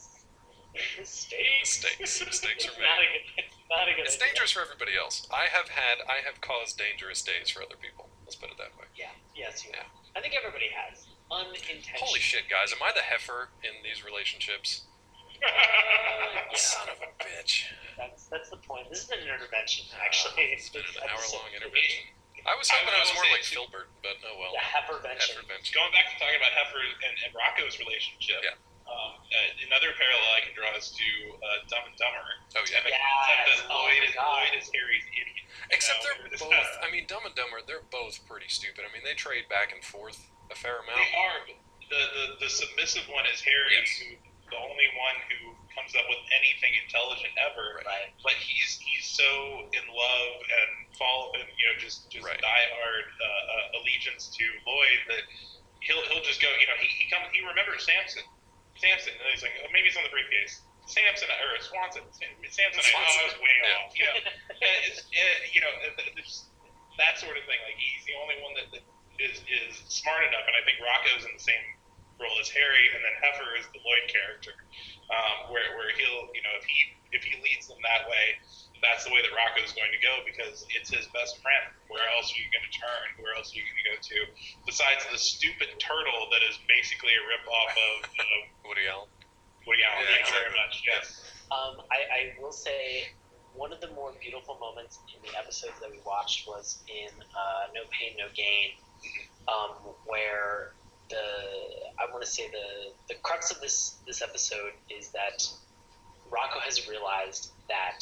Mistakes. Mistakes. Mistakes are It's not a made. good. It's not a good. It's idea. dangerous for everybody else. I have had, I have caused dangerous days for other people. Let's put it that way. Yeah. Yes, you Yeah. have. I think everybody has. Unintentional. Holy shit, guys! Am I the heifer in these relationships? Yeah. Son of a bitch! That's that's the point. This is an intervention, actually. It's been This an episode- hour-long intervention. I was I hoping it was will more say like too- Filbert, but oh well. The heifervention. Heifervention. Going back to talking about Heifer and, and Rocco's relationship, Yeah. um, uh, another parallel I can draw is to uh, Dumb and Dumber. Oh yeah. Except Yes. that Oh Lloyd, my is, God. Lloyd is Harry's idiot. you Except know? they're It's, both. uh, I mean, Dumb and Dumber. They're both pretty stupid. I mean, they trade back and forth a fair amount. They are. The, the, the submissive one is Harry, Yes. who the only one who comes up with anything intelligent ever. Right. But he's he's so in love and fall and you know just just Right. diehard uh, uh, allegiance to Lloyd that he'll he'll just go. You know he he comes he remembers Samson, Samson, and he's like, oh, maybe it's on the briefcase. Samson or Swanson, Samson. I know I was way Yeah. off. You know, and it's, uh, you know it's that sort of thing. Like he's the only one that, that is is smart enough, and I think Rocco's in the same role as Harry, and then Heifer is the Lloyd character, um, where where he'll you know if he if he leads them that way, that's the way that Rocco's going to go because it's his best friend. Where else are you going to turn? Where else are you going to go to? Besides the stupid turtle that is basically a ripoff of uh, Woody Allen. Woody Allen. Yeah, Thank you very exactly. much. Yes. Um, I, I will say one of the more beautiful moments in the episodes that we watched was in uh, No Pain, No Gain, um, where the I want to say the the crux of this this episode is that Rocco has realized that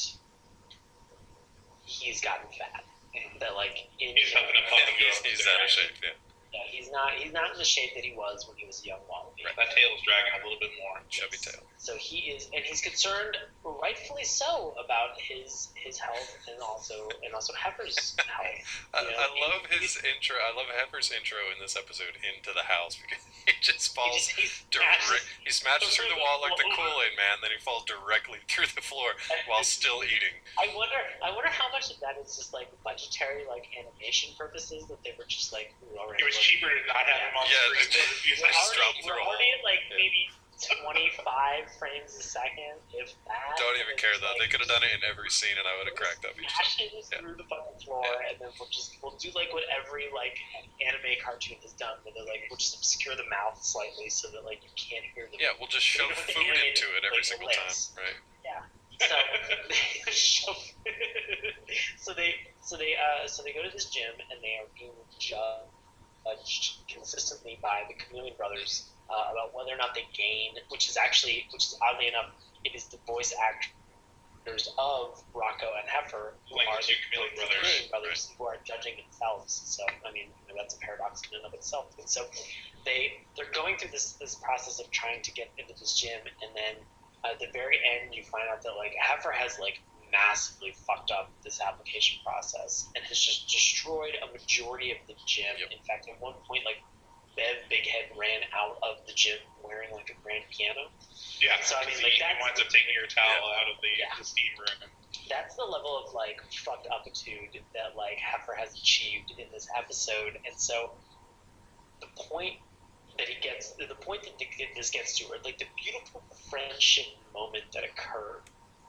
he's gotten fat. That like in He's huffing and puffing. He's, he's out of shape. Yeah. yeah, he's not he's not in the shape that he was when he was a young wallaby. Right. That tail's dragging a little bit more. Chubby tail. So he is, and he's concerned, rightfully so, about his his health and also and also Heifer's health. I, You know, I he- love his intro. I love Heifer's intro in this episode into the house because he just He falls. just he Direct, smashes- he smashes through the wall like the Kool-Aid Man, then he falls directly through the floor while still eating. I wonder. I wonder how much of that is just like budgetary, like animation purposes that they were just like, ooh, all right, It was we're- cheaper to not have him on Yeah, the screen. just- so We're it just was- drop already, through we're a already hole. at like Yeah. maybe twenty-five frames a second, if that. Don't even and care it's though. like, They could have done it in every scene, and I would have cracked up each time. Smashes Yeah. through the fucking floor, Yeah. and then we'll just we'll do like what every like anime cartoon has done, where they're like we'll just obscure the mouth slightly so that like you can't hear the Yeah, we'll just shove They don't food animate into it every like single the time, lips. right? So they shove, so they so they uh so they go to this gym and they are being judged consistently by the Chameleon Brothers uh, about whether or not they gain, which is actually, which is oddly enough, it is the voice actors of Rocco and Heifer who Like are the two the, Chameleon the brothers. Chameleon brothers who are judging themselves. So I mean, you know, that's a paradox in and of itself. And so they they're going through this this process of trying to get into this gym, and then at the very end, you find out that like Heifer has like massively fucked up this application process and has just destroyed a majority of the gym. Yep. In fact, at one point, like Bev Bighead ran out of the gym wearing like a grand piano. Yeah, So, I mean, he, like, he that's- winds up taking your towel Yeah. out of the, Yeah. the steam room. And, That's the level of like fucked upitude that like Heifer has achieved in this episode. And so the point that he gets, the point that this gets to, or like the beautiful friendship moment that occurred,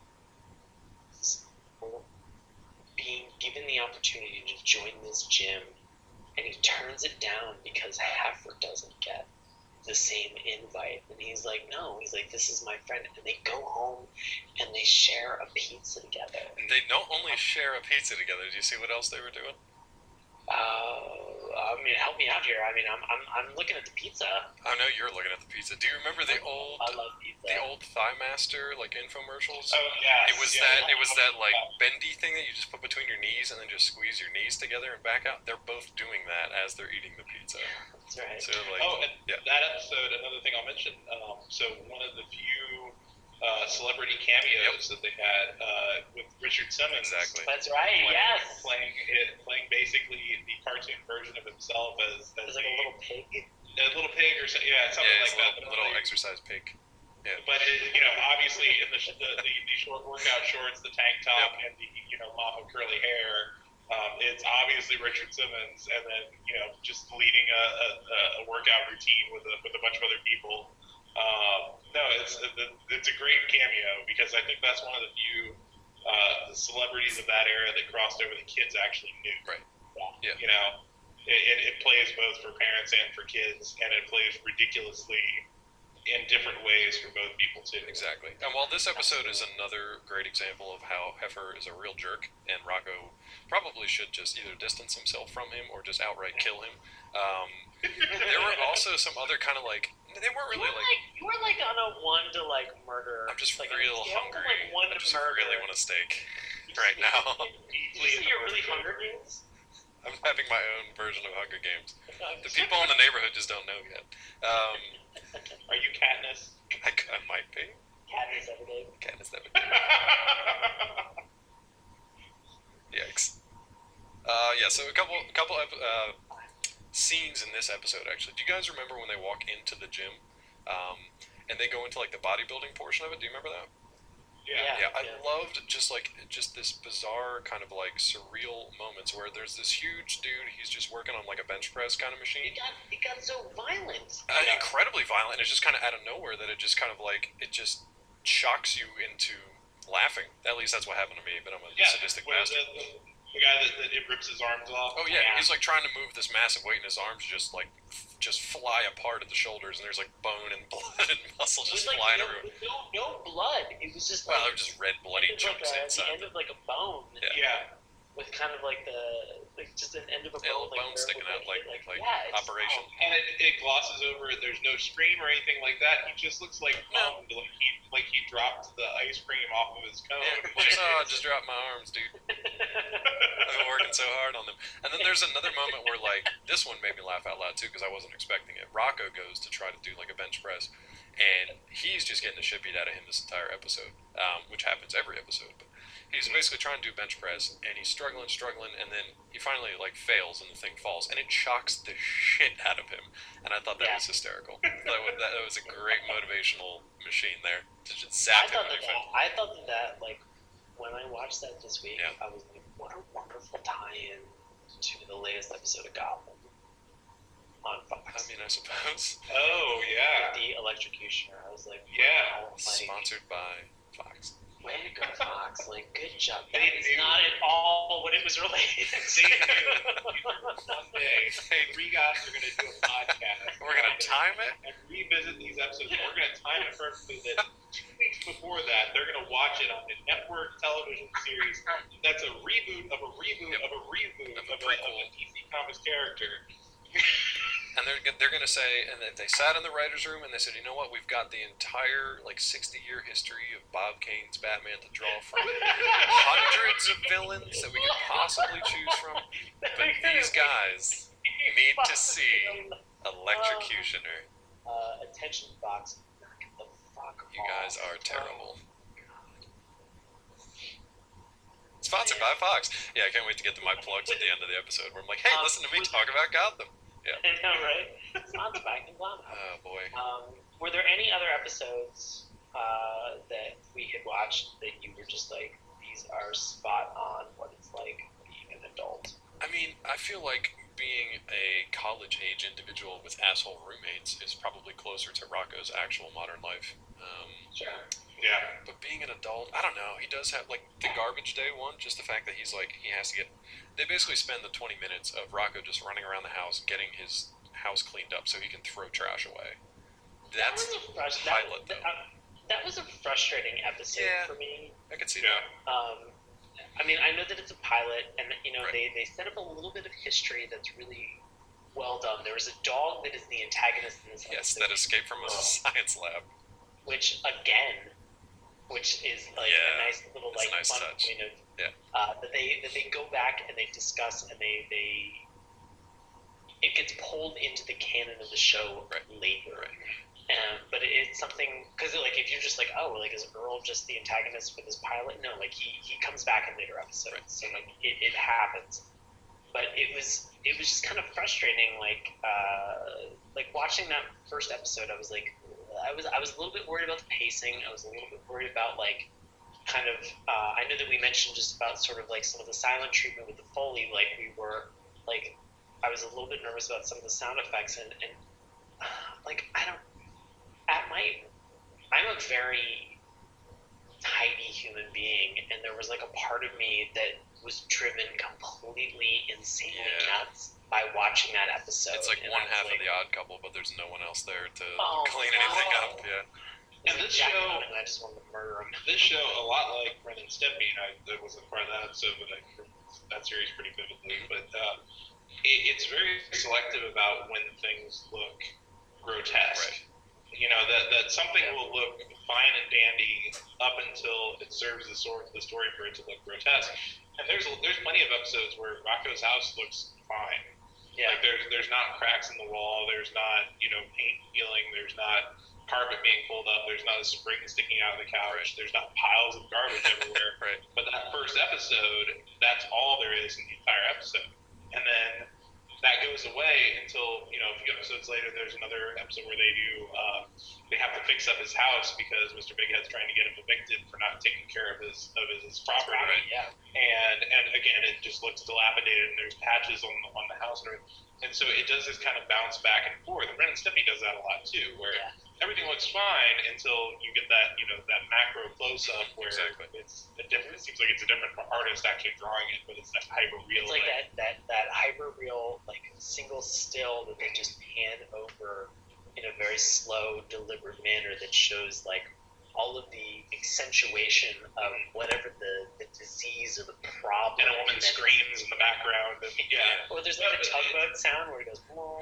being given the opportunity to join this gym, and he turns it down because Heifer doesn't get the same invite. And he's like, no, he's like, this is my friend. And they go home and they share a pizza together. And they don't only share a pizza together. Do you see what else they were doing? Uh, I mean, help me out here. I mean, I'm, I'm, I'm looking at the pizza. I know you're looking at the pizza. Do you remember the old, I love pizza. the old Thigh Master like infomercials? oh, yeah. It was yeah, that. It was that like yeah. bendy thing that you just put between your knees and then just squeeze your knees together and back out. They're both doing that as they're eating the pizza. That's right. So like, Oh, and yeah. that episode, another thing I'll mention, um, so one of the few uh, celebrity cameos that they had uh, with Richard Simmons. Exactly. That's right. Playing, Yes. Playing, it, playing basically the cartoon version of himself as, as It's like a a, little pig. a little pig or something. Yeah, something Yeah, like it's a that. little, But little like- exercise pig. But it, you know, obviously in the, the, the, the short workout shorts, the tank top, and the you know mop of curly hair, um, it's obviously Richard Simmons, and then you know just leading a, a, a workout routine with a, with a bunch of other people. Um, no, it's it's a great cameo because I think that's one of the few uh, celebrities of that era that crossed over the kids actually knew. Right. Yeah. Yeah. You know, it, it, it plays both for parents and for kids, and it plays ridiculously in different ways for both people too. Exactly. And while this episode is another great example of how Heifer is a real jerk, and Rocco probably should just either distance himself from him or just outright kill him, um, there were also some other kind of like they weren't You really were like. like you were like on a one to like murder. I'm just like, real on a scale hungry. From, like, one I to just murder. really want a steak right now. Did you see your really Hunger Games? I'm having my own version of Hunger Games. The people in the neighborhood just don't know yet. Um, Are you Katniss? I, I might be. Katniss Everdeen. Candace Everdeen. Yikes. Uh, yeah, so a couple, a couple ep- uh, scenes in this episode, actually. Do you guys remember when they walk into the gym um, and they go into like the bodybuilding portion of it? Do you remember that? Yeah. Yeah, I Yeah. loved just like just this bizarre kind of like surreal moments where there's this huge dude. He's just working on like a bench press kind of It machine. got it got so violent. Uh, incredibly violent. And it's just kind of out of nowhere that it just kind of like it just shocks you into laughing. At least that's what happened to me. But I'm a Yeah, sadistic where bastard. The, the, the guy that, that it rips his arms off. Oh yeah, Yeah. he's like trying to move this massive weight, and his arms just like f- just fly apart at the shoulders, and there's like bone and blood and muscle It was just like flying no, everywhere. no, no blood. It was just Well, like they're just red bloody end of chunks like a, the inside. end of like a bone. Yeah. Yeah. With kind of like the like just an end of a Yeah, bone, little like, bone sticking with, out, like- like, like yeah, it's- operation. oh, And it, it glosses over it. There's no scream or anything like that. He just looks like No. bummed, like he like he dropped the ice cream off of his cone. Yeah, Like, just, oh, I just dropped my arms, dude. I've been working so hard on them. And then there's another moment where, like, this one made me laugh out loud too because I wasn't expecting it. Rocco goes to try to do like a bench press, and he's just getting the shit beat out of him this entire episode, um, which happens every episode. But he's basically trying to do bench press, and he's struggling, struggling, and then he finally like fails, and the thing falls, and it shocks the shit out of him. And I thought that Yeah. was hysterical. that, was, that was a great motivational machine there to just I zap him thought when that, he fell. that I thought that, that like when I watched that this week, Yeah. I was like, what a wonderful tie-in to the latest episode of Gotham on Fox. I mean, I suppose. oh yeah. The electrocutioner. I was like, Yeah. wow, like, Sponsored by Fox. way to go, Fox. Like, good job. They That is knew. not at all what it was related to. They knew one day three guys are going to do a podcast. We're gonna time it. and revisit these episodes. We're going to time it perfectly. That two weeks before that, they're going to watch it on a network television series that's a reboot of a reboot Yep. of a reboot Of of a a, of prequel. a D C Comics character. And and they're they're gonna say, and they sat in the writers' room and they said, you know what, we've got the entire like sixty year history of Bob Kane's Batman to draw from, hundreds of villains that we could possibly choose from, but these guys need to see Electrocutioner. Uh, attention box. Knock the fuck You off. guys are terrible. Sponsored by Fox. Yeah, I can't wait to get to my plugs at the end of the episode where I'm like, hey, Um, listen to me talk about Gotham. Yeah. I know, right? Sponsored by Conglomerate. Oh, boy. Um, were there any other episodes uh, that we had watched that you were just like, these are spot on what it's like being an adult? I mean, I feel like being a college-age individual with asshole roommates is probably closer to Rocco's actual modern life. Um, Sure. Yeah. But being an adult, I don't know. He does have, like, the garbage day one, just the fact that he's, like, he has to get... They basically spend the twenty minutes of Rocco just running around the house, getting his house cleaned up so he can throw trash away. That's that was a frus- pilot, that, though. uh, that was a frustrating episode Yeah. for me. I could see Yeah. that. Um, I mean, I know that it's a pilot, and you know Right. they, they set up a little bit of history that's really well done. There was a dog that is the antagonist in this Yes, episode, that escaped from a Oh. science lab. which again, which is like Yeah, a nice little it's a like nice fun touch. point of Yeah. uh, that they that they go back and they discuss and they they it gets pulled into the canon of the show Right. later. Right. Um, but it's something because like if you're just like oh like is Earl just the antagonist for this pilot? No, like he, he comes back in later episodes, Right. so like it, it happens. But it was it was just kind of frustrating. Like uh, like watching that first episode, I was like I was I was a little bit worried about the pacing. I was a little bit worried about like kind of uh, I know that we mentioned just about sort of like some of the silent treatment with the Foley. Like we were like I was a little bit nervous about some of the sound effects and and uh, like I don't. At my, I'm a very tidy human being, and there was like a part of me that was driven completely insanely Yeah. nuts by watching that episode. It's like and one I was half like, of the Odd Couple, but there's no one else there to Oh, clean anything wow. up. Yeah. it was And this Jack show- Lemmon, and I just wanted to murder him. This show, a lot like Ren and Stimpy, and I that wasn't part of that episode, but I remember that series pretty vividly. But uh, it, it's very selective about when things look grotesque. Right. You know that that something Yeah. will look fine and dandy up until it serves the story, the story for it to look grotesque. And there's there's plenty of episodes where Rocco's house looks fine. Yeah. Like there's there's not cracks in the wall. There's not you know paint peeling. There's not carpet being pulled up. There's not a spring sticking out of the couch. There's not piles of garbage everywhere. Right. But that first episode, that's all there is in the entire episode. And then that goes away until you know a few episodes later. There's another episode where they do uh, they have to fix up his house because Mister Big Head's trying to get him evicted for not taking care of his of his, his property. Right. Yeah. And and again, it just looks dilapidated, and there's patches on the, on the house and everything. And so it does this kind of bounce back and forth. And Ren and Stimpy does that a lot too, where Yeah. everything looks fine until you get that you know that macro close up where Exactly. it's a different. It seems like it's a different artist actually drawing it, but it's that hyper real. It's like that, that, that hyper real, like single still that they just pan over in a very slow, deliberate manner that shows like all of the accentuation of whatever the, the disease or the problem. And a woman that- screams in the background. And, yeah. Or there's like a tugboat sound where he goes, "Whoa."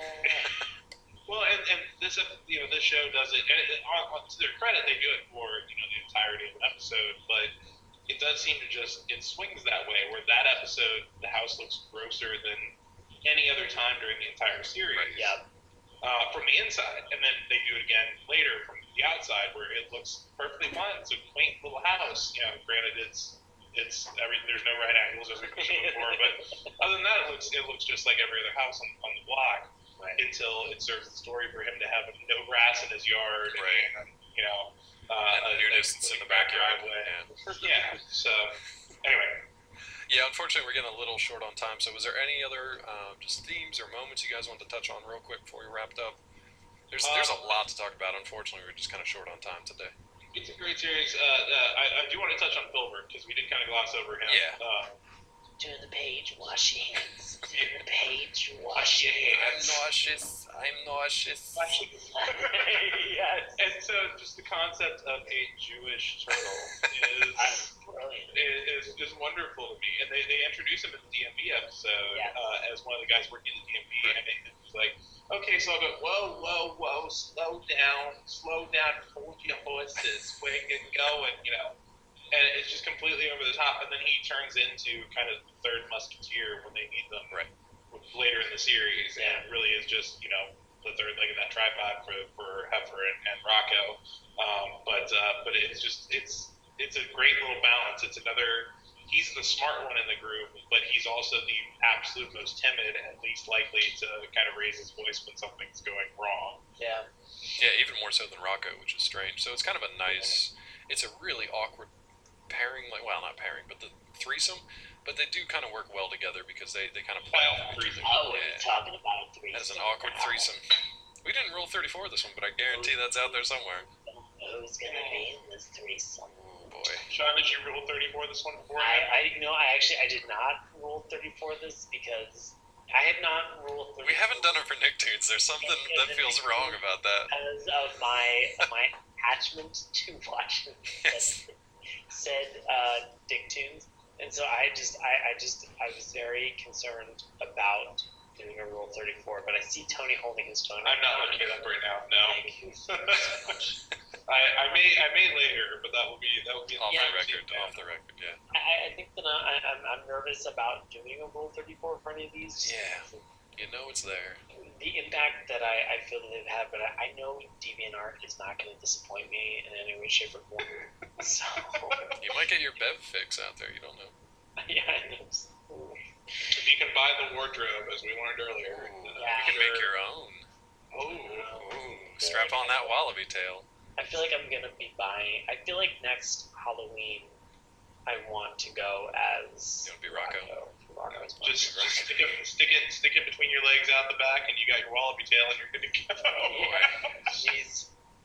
Well, and, and this you know this show does it, and it, on, on, to their credit, they do it for you know the entirety of an episode, but it does seem to just it swings that way. Where that episode, the house looks grosser than any other time during the entire series. Right. Yeah. Uh, from the inside, and then they do it again later from the outside, where it looks perfectly fine. It's a quaint little house. You know, granted, it's it's every there's no right angles as we mentioned before, but other than that, it looks it looks just like every other house on, on the block. Right. Until it serves the story for him to have no grass in his yard, Right. and you know, uh, And a- nudists a in the backyard. driveway. Yeah. Yeah. So anyway, Yeah, unfortunately, we're getting a little short on time. So, was there any other uh, just themes or moments you guys wanted to touch on real quick before we wrapped up? There's there's a Um, lot to talk about. Unfortunately, we're just kind of short on time today. it's a great series. Uh, uh, I, I do want to touch on Filbert because we did kind of gloss over him. Yeah. Uh, Turn the page, wash your hands. Turn the page, wash your I'm hands. nauseous. I'm nauseous. Yes. And so, just the concept of a Jewish turtle is. That's brilliant. is, is wonderful to me, and they, they introduce him in the D M V episode Yes. uh, as one of the guys working in the D M V, Right. and it, She's like, okay, so I'll go, whoa, whoa, whoa, slow down, slow down, hold your horses, where you going, you know. And it's just completely over the top. And then he turns into kind of the third musketeer when they need them Right. later in the series, and it really is just, you know, the third leg of that tripod for, for Heifer and, and Rocco. Um, but uh, but it's just it's it's a great little balance. It's another. He's the smart one in the group, but he's also the absolute most timid and least likely to kind of raise his voice when something's going wrong. Yeah. Yeah, even more so than Rocco, which is strange. So it's kind of a nice. It's a really awkward pairing, like well, not pairing, but the threesome. But they do kind of work well together because they, they kind of play off. Threesome. Oh, we're Yeah. talking about a threesome. As an awkward threesome. We didn't roll thirty-four this one, but I guarantee that's out there somewhere. Who's gonna be in this threesome? Oh boy. Sean, did you roll thirty-four this one before? I, I, you know, I actually, I did not roll thirty-four this because I had not rolled thirty-four. We haven't done it for Nicktoons. There's something that feels wrong about that. Because of my of my attachment to watching Yes. said uh, Nicktoons, and so I just, I, I just, I was very concerned about doing a Rule thirty-four. But I see Tony holding his phone. I'm not looking it up right now. No. Like, I, I may I may later, but that will be that will be Off Yeah. the record. Off the record. Yeah. I, I think that I, I'm, I'm nervous about doing a Rule thirty-four for any of these. Yeah. You know it's there. The impact that I, I feel that they've had, but I, I know DeviantArt is not going to disappoint me in any way, shape, or form. So, You might get your Bev fix out there. You don't know. yeah, I know. If you can buy the wardrobe, as we learned earlier, Ooh, uh, Yeah. You can make your own. Oh, Ooh, strap on that wallaby tail. I feel like I'm going to be buying. I feel like next Halloween, I want to go as. You want to be Rocco? Rocco's just, Rocco. just stick it stick it stick it between your legs out the back, and you got your wallaby tail, and you're good to go. Jeez.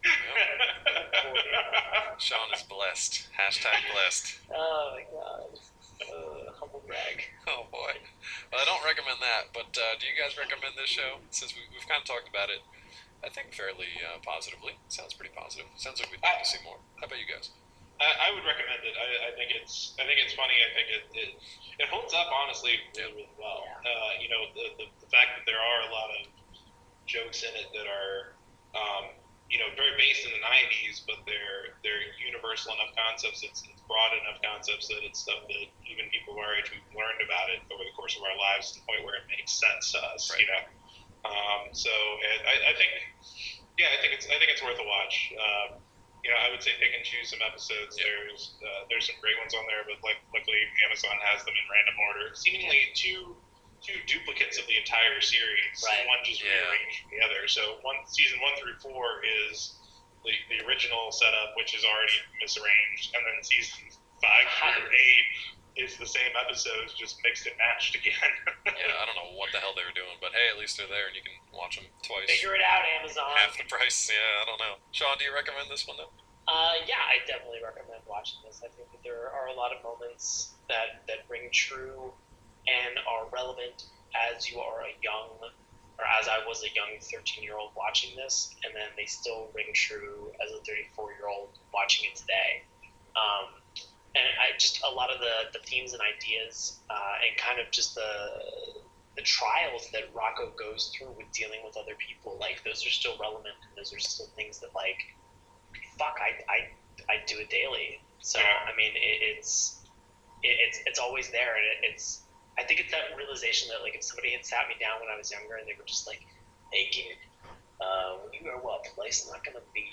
Sean is blessed. Hashtag blessed. Oh my god. Uh, humble brag. Oh boy. Well, I don't recommend that, but uh, do you guys recommend this show? Since we, we've kind of talked about it, I think fairly uh, positively. Sounds pretty positive. Sounds like we'd like to see more. How about you guys? I, I would recommend it. I, I think it's I think it's funny. I think it it, it holds up honestly really, really well. Yeah. Uh, you know, the, the the fact that there are a lot of jokes in it that are um, you know very based in the nineties, but they're they're universal enough concepts. It's, it's broad enough concepts that it's stuff that even people of our age we've learned about it over the course of our lives to the point where it makes sense to us. Right. You know, um, so and I, I think yeah, I think it's I think it's worth a watch. Um, You know, I would say pick and choose some episodes. Yeah. There's uh, there's some great ones on there, but like luckily Amazon has them in random order. Seemingly two two duplicates of the entire series. Right. One just Yeah. rearranged from the other. So one season one through four is the, the original setup, which is already misarranged, and then season five through eight is the same episodes, just mixed and matched again. Yeah, I don't know what the hell they were doing, but hey, at least they're there and you can watch them twice. Figure it out, Amazon. Half the price. Yeah, I don't know. Sean, do you recommend this one though? Uh, yeah, I definitely recommend watching this. I think that there are a lot of moments that, that ring true and are relevant as you are a young, or as I was a young thirteen-year-old watching this, and then they still ring true as a thirty-four-year-old watching it today. Um, and I just a lot of the, the themes and ideas, uh, and kind of just the the trials that Rocco goes through with dealing with other people, like those are still relevant, and those are still things that like. Fuck, I, I, I do it daily. So I mean, it, it's it, it's it's always there, and it, it's. I think it's that realization that like if somebody had sat me down when I was younger and they were just like, "Hey kid, uh, when you grow up, life's not gonna be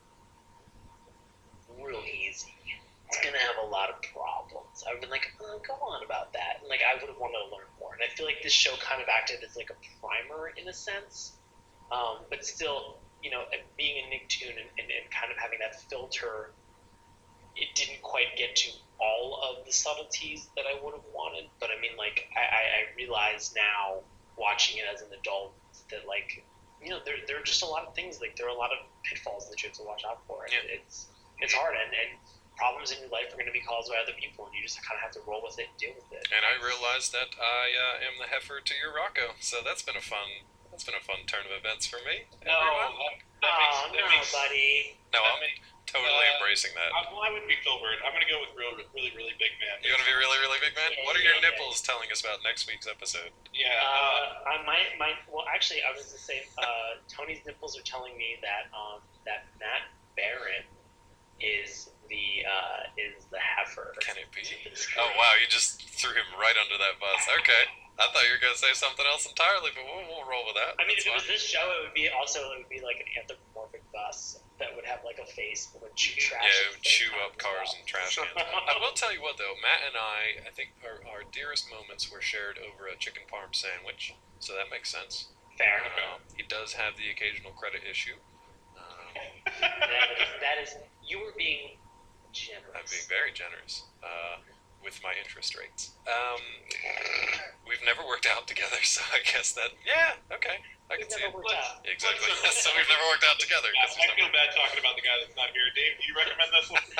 real easy. It's gonna have a lot of problems." I would have been like, oh, "Go on about that," and like I would have wanted to learn more. And I feel like this show kind of acted as like a primer in a sense, um, but still. You know, being a Nicktoon and, and, and kind of having that filter, it didn't quite get to all of the subtleties that I would have wanted. But I mean, like, I, I, I realize now, watching it as an adult, that, like, you know, there, there are just a lot of things, like, there are a lot of pitfalls that you have to watch out for. And Yeah. it's it's hard, and, and problems in your life are going to be caused by other people, and you just kind of have to roll with it and deal with it. And I realized that I uh, am the heifer to your Rocco, so that's been a fun. That's been a fun turn of events for me. No, everyone. that, that makes, Oh, that no, makes, buddy. No, that I'm, makes, totally Uh, embracing that. I, well, I wouldn't be Filbert. I'm going to go with real, really, really big man. You want to be really, really big man? Yeah, What are your yeah, nipples telling us about next week's episode? Yeah. Uh, Uh, I my my well, actually, I was going to say uh, Tony's nipples are telling me that um, that Matt Barron is the uh, is the heifer. Can it be? to this Oh, group. wow, you just threw him right under that bus. Okay. I thought you were going to say something else entirely, but we'll, we'll roll with that. I mean, That's if it was fine. this show, it would be also it would be like an anthropomorphic bus that would have like a face that would chew trash. Yeah, it at the would same chew time up as cars well. and trash cans. I will tell you what, though, Matt and I, I think our, our dearest moments were shared over a chicken parm sandwich, so that makes sense. Fair. Um, he does have the occasional credit issue. Um, that, is, that is you were being generous. I'm being very generous uh, with my interest rates. Um, we've never worked out together, so I guess that, yeah, okay, I It can see never it. worked out. Exactly. Let's- So we've never worked out together. 'cause I there's feel never- bad talking about the guy that's not here. Dave, do you recommend this one?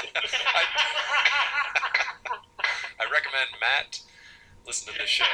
I recommend Matt listen to this show.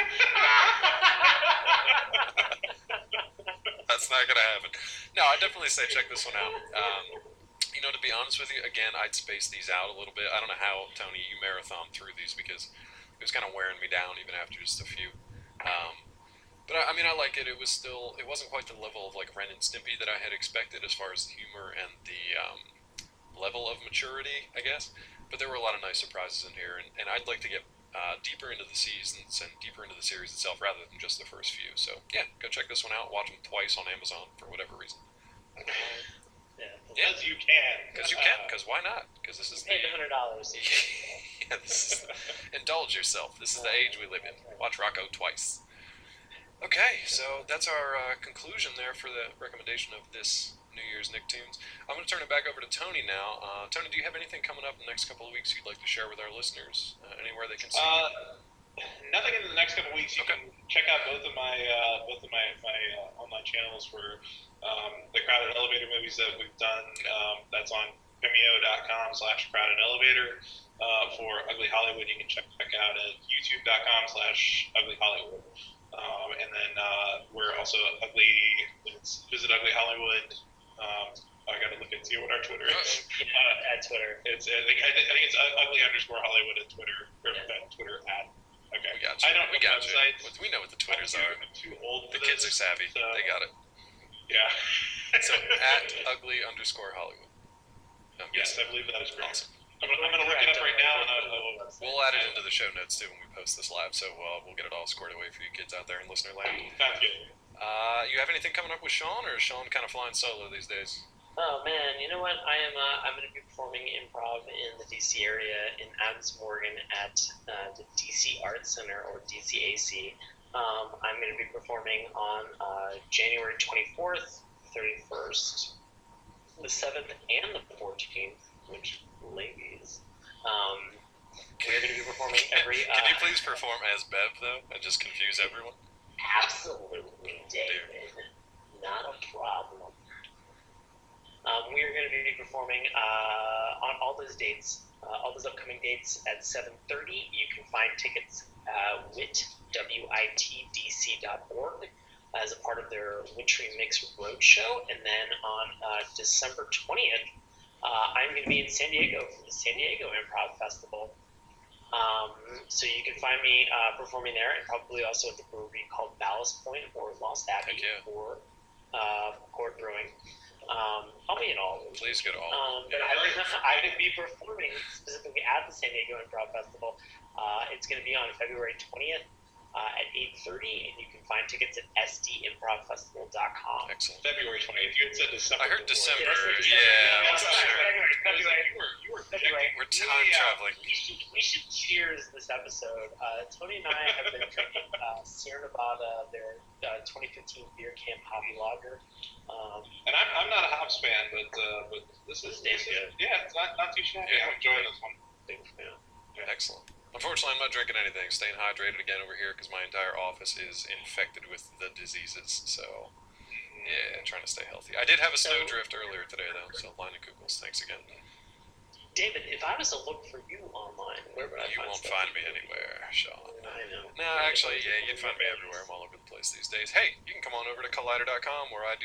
That's not gonna happen. No, I definitely say check this one out. Um, you know, to be honest with you, again, I'd space these out a little bit. I don't know how, Tony, you marathon through these because it was kind of wearing me down even after just a few. Um, but I, I mean, I like it. It was still, it wasn't quite the level of like Ren and Stimpy that I had expected as far as the humor and the um, level of maturity, I guess. But there were a lot of nice surprises in here, and, and I'd like to get uh, deeper into the seasons and deeper into the series itself rather than just the first few. So yeah, go check this one out. Watch them twice on Amazon for whatever reason. Yeah. Because you can. Because you can. Because why not? Because this is the Paid a hundred dollars. yeah, this is, indulge yourself. This is the age we live in. Watch Rocco twice. Okay, so that's our uh, conclusion there for the recommendation of this New Year's Nicktoons. I'm going to turn it back over to Tony now. Uh, Tony, do you have anything coming up in the next couple of weeks you'd like to share with our listeners? Uh, anywhere they can see? Uh, nothing in the next couple weeks. You Okay. can check out both of my uh, both of my my uh, online channels for um, the Crowded Elevator movies that we've done. Um, that's on vimeo dot com slash crowded elevator. Uh, for Ugly Hollywood, you can check, check out at youtube dot com slash ugly hollywood. Um, and then uh, we're also ugly. It's visit Ugly Hollywood. Um, I got to look and see what our Twitter is. Uh, At Twitter. it's I think, I think I think it's ugly underscore Hollywood at Twitter. Or Yeah. at Twitter at. Okay. we got you. I don't we know got you. websites. We know what the Twitters I'm are. too, I'm too old for The kids are this, savvy. so- They got it. Yeah. So at ugly underscore Hollywood. I'm Yes, guessing. I believe that is correct. Awesome. I'm gonna, I'm gonna look it up right now, and I, I will. We'll add it into the show notes too when we post this live, so uh, we'll get it all squared away for you kids out there in listener land. Sounds good. Uh, you have anything coming up with Sean, or is Sean kind of flying solo these days? Oh man, you know what? I am. Uh, I'm going to be performing improv in the D C area in Adams Morgan at uh, the D C Art Center or D C A C. Um, I'm going to be performing on uh, January twenty-fourth, thirty-first, the seventh, and the fourteenth. Which, ladies, um, we're going to be performing every. Uh, Can you please perform as Bev though, and just confuse everyone? Absolutely, David. Not a problem. Um, we are going to be performing uh, on all those dates, uh, all those upcoming dates at seven thirty. You can find tickets uh, wit, W I T D C dot org as a part of their Wintry Mix Roadshow. And then on uh, December twentieth, uh, I'm going to be in San Diego for the San Diego Improv Festival. Um, so you can find me uh, performing there, and probably also at the brewery called Ballast Point or Lost Abbey Heck yeah. or uh, Court Brewing. Um, I'll be in all of them. Please go to all. Um, but I, I will be performing specifically at the San Diego Improv Festival. Uh, it's going to be on February twentieth uh, at eight thirty, and you can find tickets at s d improv festival dot com. Excellent. February twentieth. You had said December. I heard before. December. Did I say December? Yeah, I No, wasn't sorry, sure. February, I was like, February. you were, you were February. We're time Yeah. traveling. We should we should cheers this episode. Uh, Tony and I have been drinking uh, Sierra Nevada, their uh, twenty fifteen beer camp hobby lager. Um, And I'm, I'm not a hops fan, but uh, but this is This this tastes is, yeah, it's not not too shabby. Yeah. I'm enjoying this one. big fan. Excellent. Unfortunately, I'm not drinking anything. Staying hydrated again over here because my entire office is infected with the diseases. So, yeah, trying to stay healthy. I did have a snowdrift earlier today, though. So, line of Googles. Thanks again. David, if I was to look for you online, where would I You find won't stuff? find me anywhere, Sean. I know. No, actually, yeah, you'd find me everywhere. I'm all over the place these days. Hey, you can come on over to collider dot com where I do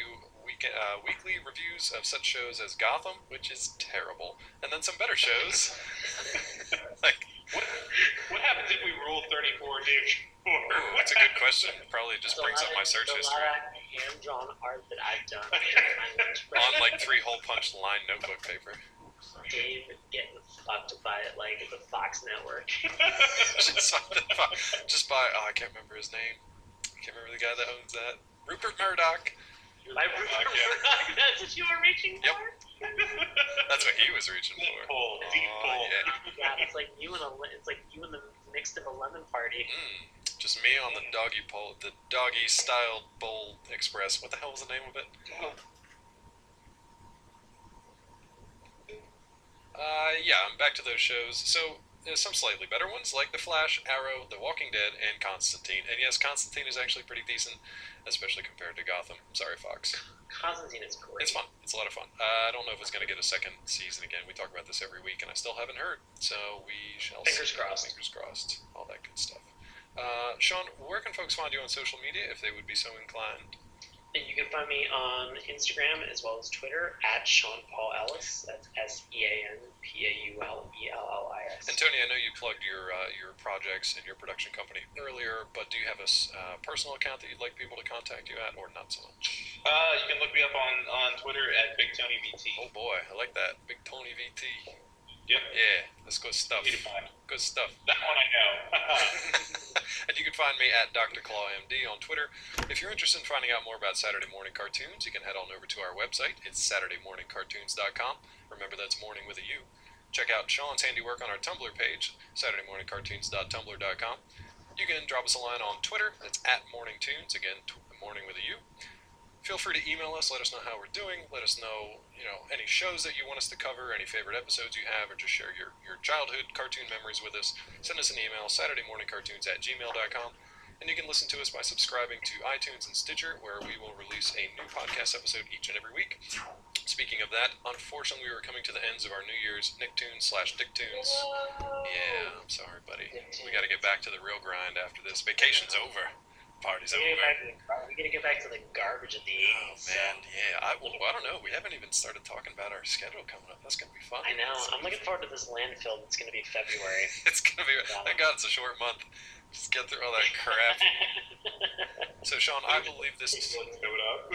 week, uh, weekly reviews of such shows as Gotham, which is terrible, and then some better shows. Like, What, what happens if we rule thirty-four Dave Shore? ooh, that's a good question. Probably just There's a brings lot up my of- search there's history a lot of hand-drawn art that I've done. during my lunch break. on like three hole punch line notebook paper. Dave getting fucked by like the Fox Network. just, on the, just by oh, I can't remember his name. I can't remember the guy that owns that. Rupert Murdoch. My Rupert Murdoch, that's what you were reaching Yep. for? That's what he was reaching Deep for. pull, deep Oh, pull. yeah. Yeah, it's like you and a le- it's like you and the mixed of a lemon party. Mm, just me on the doggy pole, the doggy style bowl express. What the hell was the name of it? Uh, yeah, I'm back to those shows. So, there's some slightly better ones, like The Flash, Arrow, The Walking Dead, and Constantine. And yes, Constantine is actually pretty decent, especially compared to Gotham. Sorry, Fox. Constantine is great. It's fun. It's a lot of fun. Uh, I don't know if it's going to get a second season again. We talk about this every week, and I still haven't heard. So, we shall Fingers see. crossed. Fingers crossed. All that good stuff. Uh, Sean, where can folks find you on social media if they would be so inclined? And you can find me on Instagram as well as Twitter at Sean Paul Ellis. That's S E A N P A U L E L L I S. And Tony, I know you plugged your uh, your projects and your production company earlier, but do you have a s- uh, personal account that you'd like people to contact you at, or not so much? Uh, you can look me up on, on Twitter at Big Tony V T. Oh boy, I like that. Big Tony V T. Yep. Yeah, that's good stuff. Easy to find. Good stuff. That one I know. And you can find me at Doctor Claw M D on Twitter. If you're interested in finding out more about Saturday morning cartoons, you can head on over to our website. It's saturday morning cartoons dot com. Remember, that's morning with a U. Check out Sean's handiwork on our Tumblr page, saturday morning cartoons dot tumblr dot com. You can drop us a line on Twitter. That's at morningtunes. Again, t- morning with a U. Feel free to email us. Let us know how we're doing. Let us know, you know, any shows that you want us to cover, any favorite episodes you have, or just share your, your childhood cartoon memories with us. Send us an email, saturday morning cartoons at gmail dot com. And you can listen to us by subscribing to iTunes and Stitcher, where we will release a new podcast episode each and every week. Speaking of that, unfortunately, we were coming to the ends of our New Year's Nicktoons slash Dicktoons. Yeah, I'm sorry, buddy. We got to get back to the real grind after this. Vacation's over. Party's We're over. gonna, get back to the, we're gonna get back to the garbage of the Oh eighties. man, yeah. I, well, I don't know. We haven't even started talking about our schedule coming up. That's gonna be fun. I know. I'm looking forward to this landfill that's gonna be February. It's gonna be. Thank God it's a short month. Just get through all that crap. So Sean, I will leave this. What's coming up?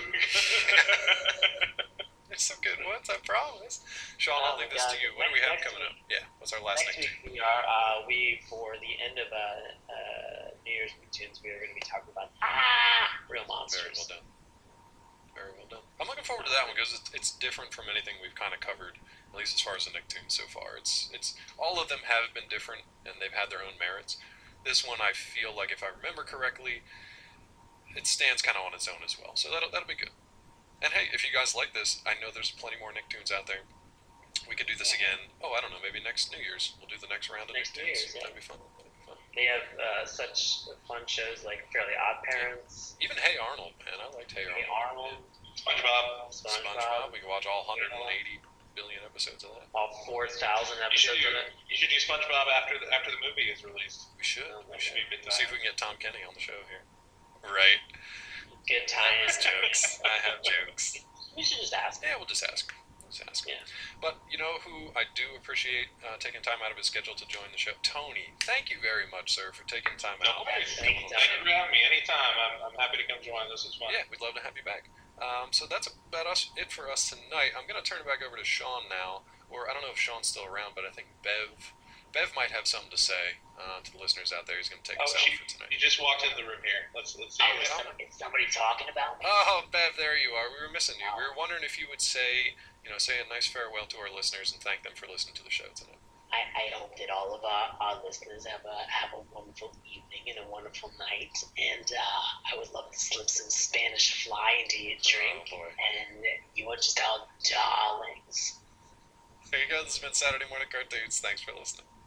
There's some good ones, I promise. Sean, I'll Oh leave my this God. to you. What do we have Next coming up? Yeah. What's our last Next thing? week we are uh, we for the end of uh, uh, New Year's Tunes we are going to be talking about ah real Very monsters. well done. Very well done. I'm looking forward to that one because it's, it's different from anything we've kind of covered, at least as far as the Nicktoons so far. It's it's all of them have been different and they've had their own merits. This one, I feel like if I remember correctly, it stands kind of on its own as well. So that'll that'll be good. And hey, if you guys like this, I know there's plenty more Nicktoons out there. We could do this again. Oh, I don't know, maybe next New Year's we'll do the next round of Next New Nicktoons. Year's, yeah. That'd be fun. That'd be fun. They have uh, such fun shows like Fairly Odd Parents, Even Hey Arnold, man, I liked Hey Hey Arnold. Arnold, SpongeBob. SpongeBob, SpongeBob. We could watch all one hundred eighty billion episodes of that. all four thousand You should episodes do. of it. You should do SpongeBob after the after the movie is released. We should. That We should. should be a good See if time. we can get Tom Kenny on the show here. Right. Good I times. have jokes. I have jokes. We should just ask. Yeah, we'll just ask. Just ask. Yeah. But you know who I do appreciate uh, taking time out of his schedule to join the show? Tony. Thank you very much, sir, for taking time No out. worries. Thank Thank you. you for having me. Anytime. I'm, I'm happy to come join. This is fun. Yeah, we'd love to have you back. Um, so that's about us. It for us tonight. I'm going to turn it back over to Sean now, or I don't know if Sean's still around, but I think Bev. Bev might have something to say uh, to the listeners out there. He's going to take Oh, us out she, for tonight. you just walked into the room here. Let's let's see. Oh, it. is, somebody, is somebody talking about me? Oh, Bev, there you are. We were missing you. We were wondering if you would say, you know, say a nice farewell to our listeners and thank them for listening to the show tonight. I, I hope that all of our, our listeners have a have a wonderful evening and a wonderful night. And uh, I would love to slip some Spanish fly into your drink. Oh, boy. And you are just all darlings. There you go. This has been Saturday Morning Cartoons. Thanks for listening.